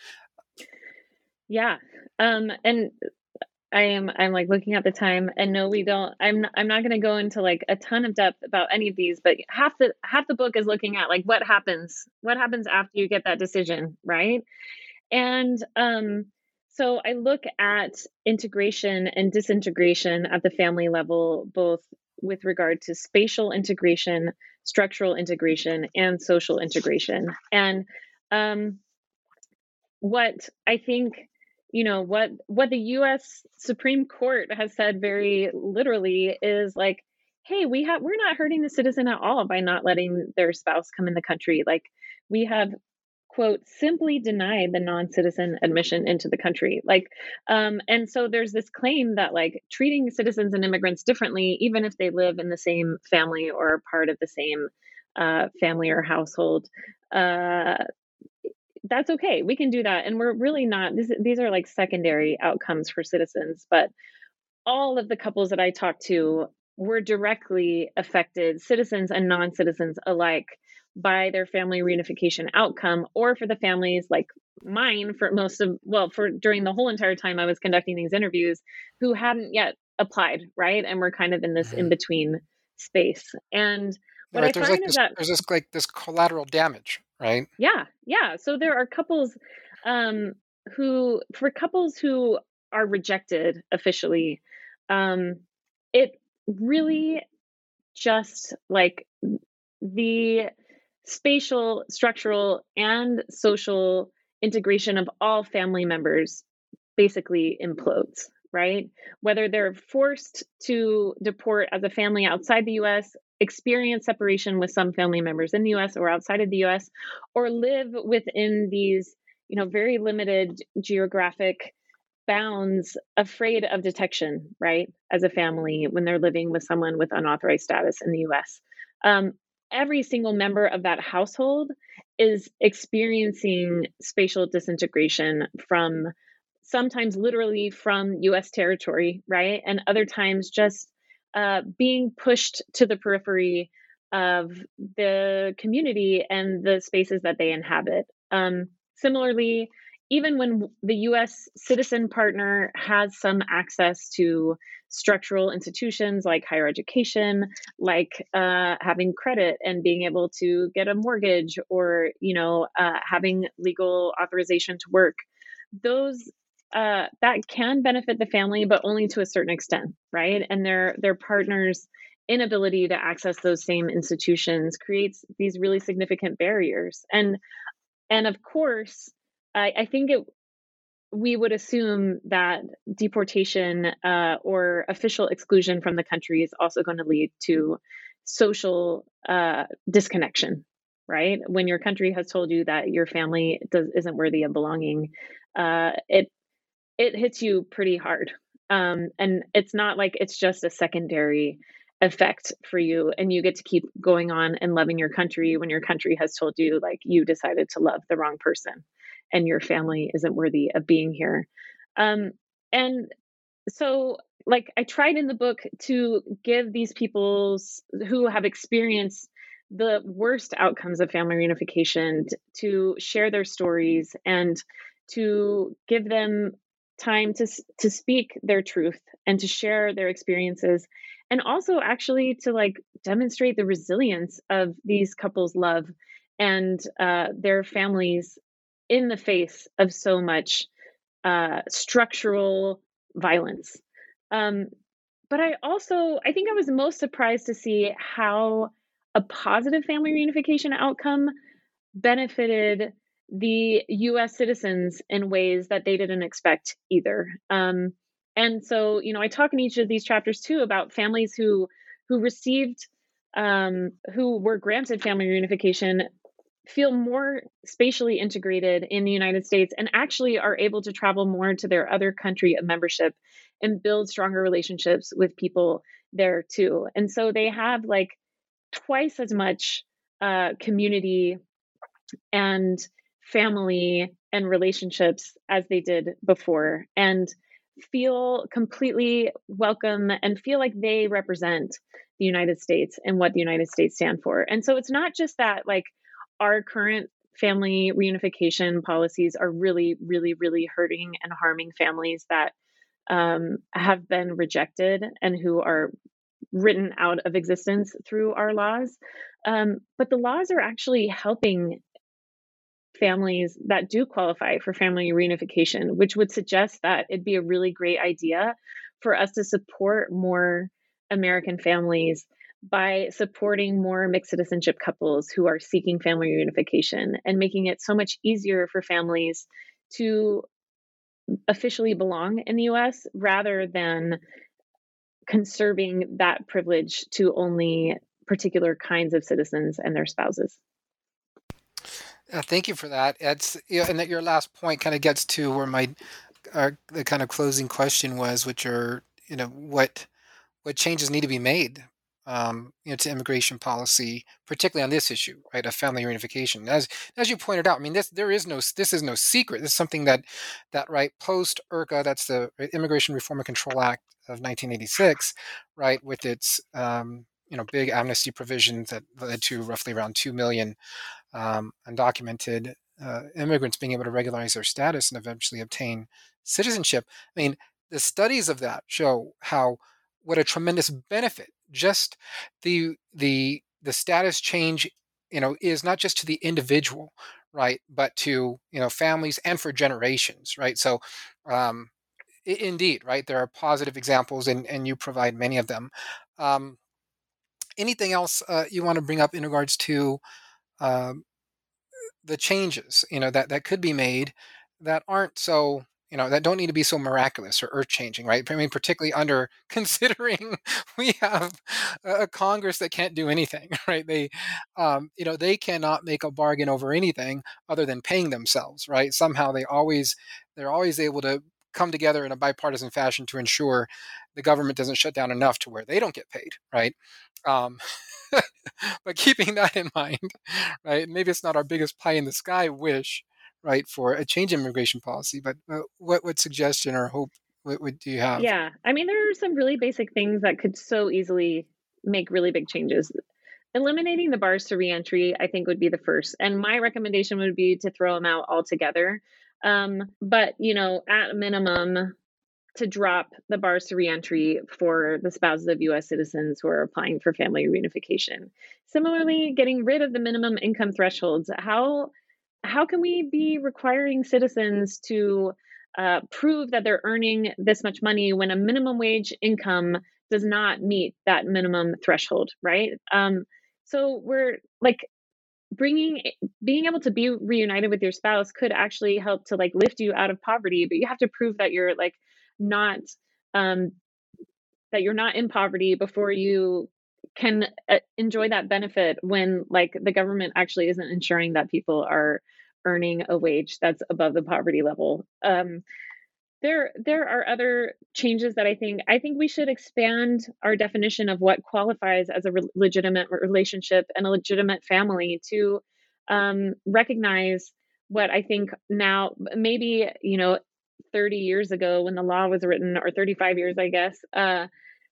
Yeah. Um, and I am I'm like looking at the time, and no, we don't. I'm I'm not going to go into like a ton of depth about any of these, but half the half the book is looking at like what happens what happens after you get that decision, right? And um so I look at integration and disintegration at the family level, both with regard to spatial integration, structural integration, and social integration. And um what I think, you know, what what the U S Supreme Court has said very literally is like, hey, we have we're not hurting the citizen at all by not letting their spouse come in the country. Like we have, quote, simply denied the non-citizen admission into the country. Like um and so there's this claim that like treating citizens and immigrants differently, even if they live in the same family or are part of the same uh, family or household, uh, that's okay. We can do that. And we're really not, this, these are like secondary outcomes for citizens. But all of the couples that I talked to were directly affected, citizens and non citizens alike, by their family reunification outcome, or for the families like mine, for most of, well, for during the whole entire time I was conducting these interviews, who hadn't yet applied, right? And we're kind of in this in
Mhm.
between space. And what I
Right, there's like
find is
this,
that
there's this like this collateral damage, right?
yeah, yeah. So there are couples um, who, for couples who are rejected officially, um, it really just like the spatial, structural, and social integration of all family members basically implodes, right? Whether they're forced to deport as a family outside the U S, experience separation with some family members in the U S or outside of the U S, or live within these, you know, very limited geographic bounds, afraid of detection, right? As a family when they're living with someone with unauthorized status in the U S. Um, every single member of that household is experiencing spatial disintegration from sometimes literally from U S territory, right? And other times just uh, being pushed to the periphery of the community and the spaces that they inhabit. Um, similarly, even when the U S citizen partner has some access to structural institutions like higher education, like uh, having credit and being able to get a mortgage, or you know, uh, having legal authorization to work, those uh, that can benefit the family, but only to a certain extent, right? And their their partners inability to access those same institutions creates these really significant barriers. And and of course, I, I think it we would assume that deportation uh, or official exclusion from the country is also going to lead to social uh, disconnection, right? When your country has told you that your family does, isn't worthy of belonging, uh, it it hits you pretty hard. Um, and it's not like it's just a secondary effect for you and you get to keep going on and loving your country when your country has told you like you decided to love the wrong person and your family isn't worthy of being here. Um, and so like I tried in the book to give these peoples who have experienced the worst outcomes of family reunification t- to share their stories and to give them time to s- to speak their truth and to share their experiences and also actually to like demonstrate the resilience of these couples love and uh, their families in the face of so much uh, structural violence. Um, but I also, I think I was most surprised to see how a positive family reunification outcome benefited the U S citizens in ways that they didn't expect either. Um, and so, you know, I talk in each of these chapters too about families who who received um, who were granted family reunification feel more spatially integrated in the United States and actually are able to travel more to their other country of membership and build stronger relationships with people there too. And so they have like twice as much uh, community and family and relationships as they did before and feel completely welcome and feel like they represent the United States and what the United States stand for. And so it's not just that like our current family reunification policies are really, really, really hurting and harming families that um, have been rejected and who are written out of existence through our laws. Um, but the laws are actually helping families that do qualify for family reunification, which would suggest that it'd be a really great idea for us to support more American families by supporting more mixed citizenship couples who are seeking family reunification and making it so much easier for families to officially belong in the U S rather than conserving that privilege to only particular kinds of citizens and their spouses.
Uh, thank you for that. It's yeah, and that your last point kind of gets to where my uh, the kind of closing question was, which are you know what what changes need to be made, um, you know, to immigration policy, particularly on this issue, right, of family reunification. As as you pointed out, I mean, this there is no this is no secret. This is something that that right post IRCA, that's the Immigration Reform and Control Act of nineteen eighty-six, right, with its um, you know big amnesty provisions that led to roughly around two million um, undocumented uh, immigrants being able to regularize their status and eventually obtain citizenship. I mean, the studies of that show how what a tremendous benefit just the the the status change you know is not just to the individual, right, but to you know families and for generations, right. So um, I- indeed, right, there are positive examples and and you provide many of them. Um, anything else uh, you want to bring up in regards to um, the changes, you know, that that could be made that aren't so, you know, that don't need to be so miraculous or earth changing, right? I mean, particularly under considering we have a a Congress that can't do anything, right? They, um, you know, they cannot make a bargain over anything other than paying themselves, right? Somehow they always, they're always able to come together in a bipartisan fashion to ensure the government doesn't shut down enough to where they don't get paid, right? Um, but keeping that in mind, right? Maybe it's not our biggest pie in the sky wish, right, for a change in immigration policy. But uh, what what suggestion or hope what, what do you have?
Yeah, I mean, there are some really basic things that could so easily make really big changes. Eliminating the bars to reentry, I think, would be the first. And my recommendation would be to throw them out altogether. Um, but, you know, at a minimum, to drop the bars to reentry for the spouses of U S citizens who are applying for family reunification. Similarly, getting rid of the minimum income thresholds. How how can we be requiring citizens to uh, prove that they're earning this much money when a minimum wage income does not meet that minimum threshold, right? Um, so we're like bringing being able to be reunited with your spouse could actually help to like lift you out of poverty, but you have to prove that you're like not um that you're not in poverty before you can uh, enjoy that benefit when like the government actually isn't ensuring that people are earning a wage that's above the poverty level. Um there there are other changes that I think I think we should expand our definition of what qualifies as a re- legitimate relationship and a legitimate family to um, recognize what I think now maybe you know thirty years ago when the law was written, or thirty-five years I guess, uh,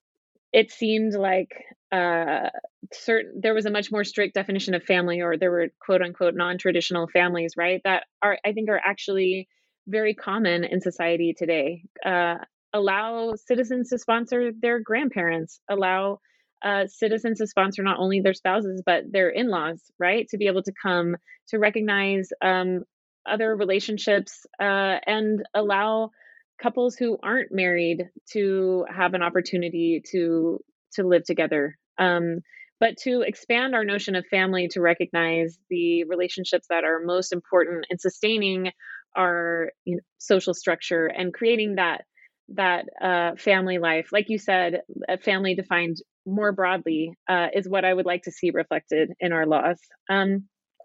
it seemed like uh, certain there was a much more strict definition of family, or there were quote unquote non-traditional families, right? That are I think are actually very common in society today. Uh, allow citizens to sponsor their grandparents. Allow uh, citizens to sponsor not only their spouses but their in-laws, right? To be able to come to recognize um, other relationships uh, and allow couples who aren't married to have an opportunity to to live together, um, but to expand our notion of family to recognize the relationships that are most important in sustaining our you know, social structure and creating that that uh, family life. Like you said, a family defined more broadly uh, is what I would like to see reflected in our laws. Um,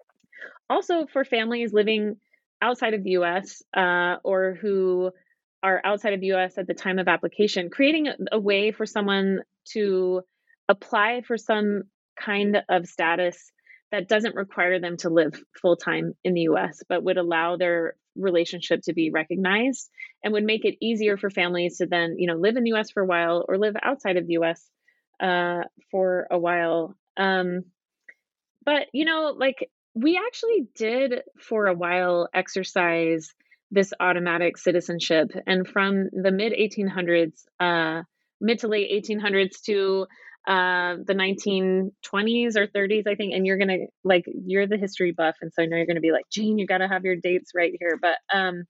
also, for families living outside of the U S uh, or who are outside of the U S at the time of application, creating a, a way for someone to apply for some kind of status that doesn't require them to live full time in the U S, but would allow their relationship to be recognized and would make it easier for families to then, you know, live in the U S for a while or live outside of the U S uh, for a while. Um, but, you know, like we actually did for a while exercise this automatic citizenship. And from the mid eighteen hundreds, uh, mid to late eighteen hundreds to uh, the nineteen twenties or thirties, I think. And you're going to like, you're the history buff. And so I know you're going to be like, Jean, you got to have your dates right here. But um,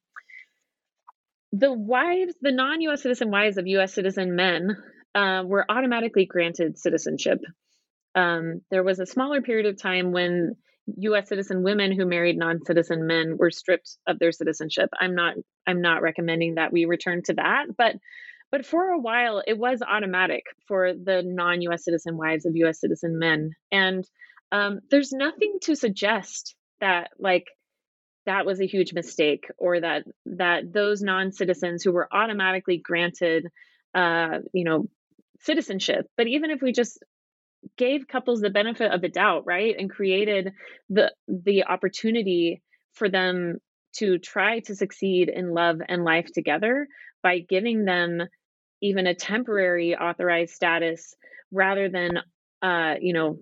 the wives, the non U S citizen wives of U S citizen men uh, were automatically granted citizenship. Um, there was a smaller period of time when U S citizen women who married non-citizen men were stripped of their citizenship. I'm not I'm not recommending that we return to that, but but for a while it was automatic for the non-U S citizen wives of U S citizen men. And um, there's nothing to suggest that like that was a huge mistake, or that that those non-citizens who were automatically granted uh, you know, citizenship. But even if we just gave couples the benefit of the doubt, right? And created the the opportunity for them to try to succeed in love and life together by giving them even a temporary authorized status rather than uh, you know,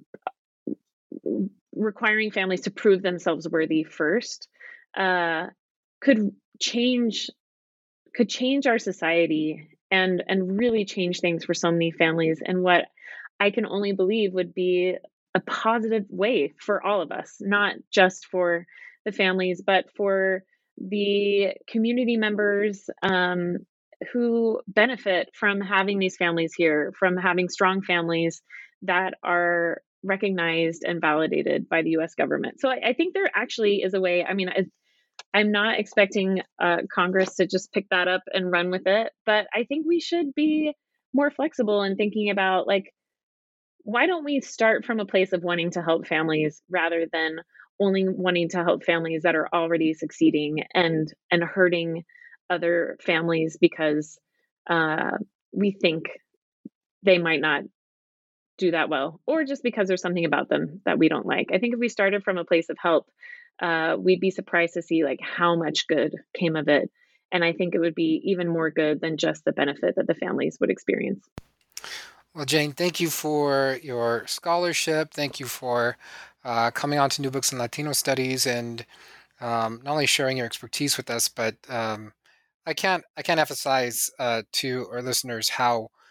requiring families to prove themselves worthy first, uh, could change could change our society and and really change things for so many families, and what I can only believe would be a positive way for all of us, not just for the families, but for the community members um, who benefit from having these families here, from having strong families that are recognized and validated by the U S government. So I, I think there actually is a way. I mean, I, I'm not expecting uh, Congress to just pick that up and run with it, but I think we should be more flexible in thinking about like, why don't we start from a place of wanting to help families rather than only wanting to help families that are already succeeding and and hurting other families because uh, we think they might not do that well, or just because there's something about them that we don't like. I think if we started from a place of help, uh, we'd be surprised to see like how much good came of it. And I think it would be even more good than just the benefit that the families would experience.
Well, Jane, thank you for your scholarship. Thank you for uh, coming on to New Books in Latino Studies and um, not only sharing your expertise with us, but um, I can't I can't emphasize uh, to our listeners how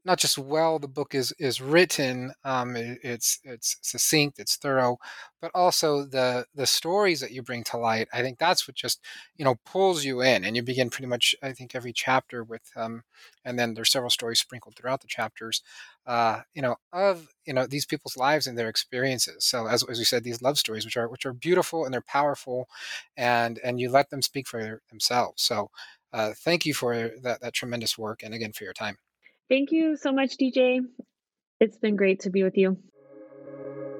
not just well the book is is written, um, it, it's it's succinct, it's thorough, but also the the stories that you bring to light. I think that's what just you know pulls you in, and you begin pretty much I think every chapter with, um, and then there's several stories sprinkled throughout the chapters, uh, you know, of you know these people's lives and their experiences. So as as we said, these love stories, which are which are beautiful and they're powerful, and and you let them speak for themselves. So. Uh, thank you for that, that tremendous work, and again for your time.
Thank you so much, D J. It's been great to be with you.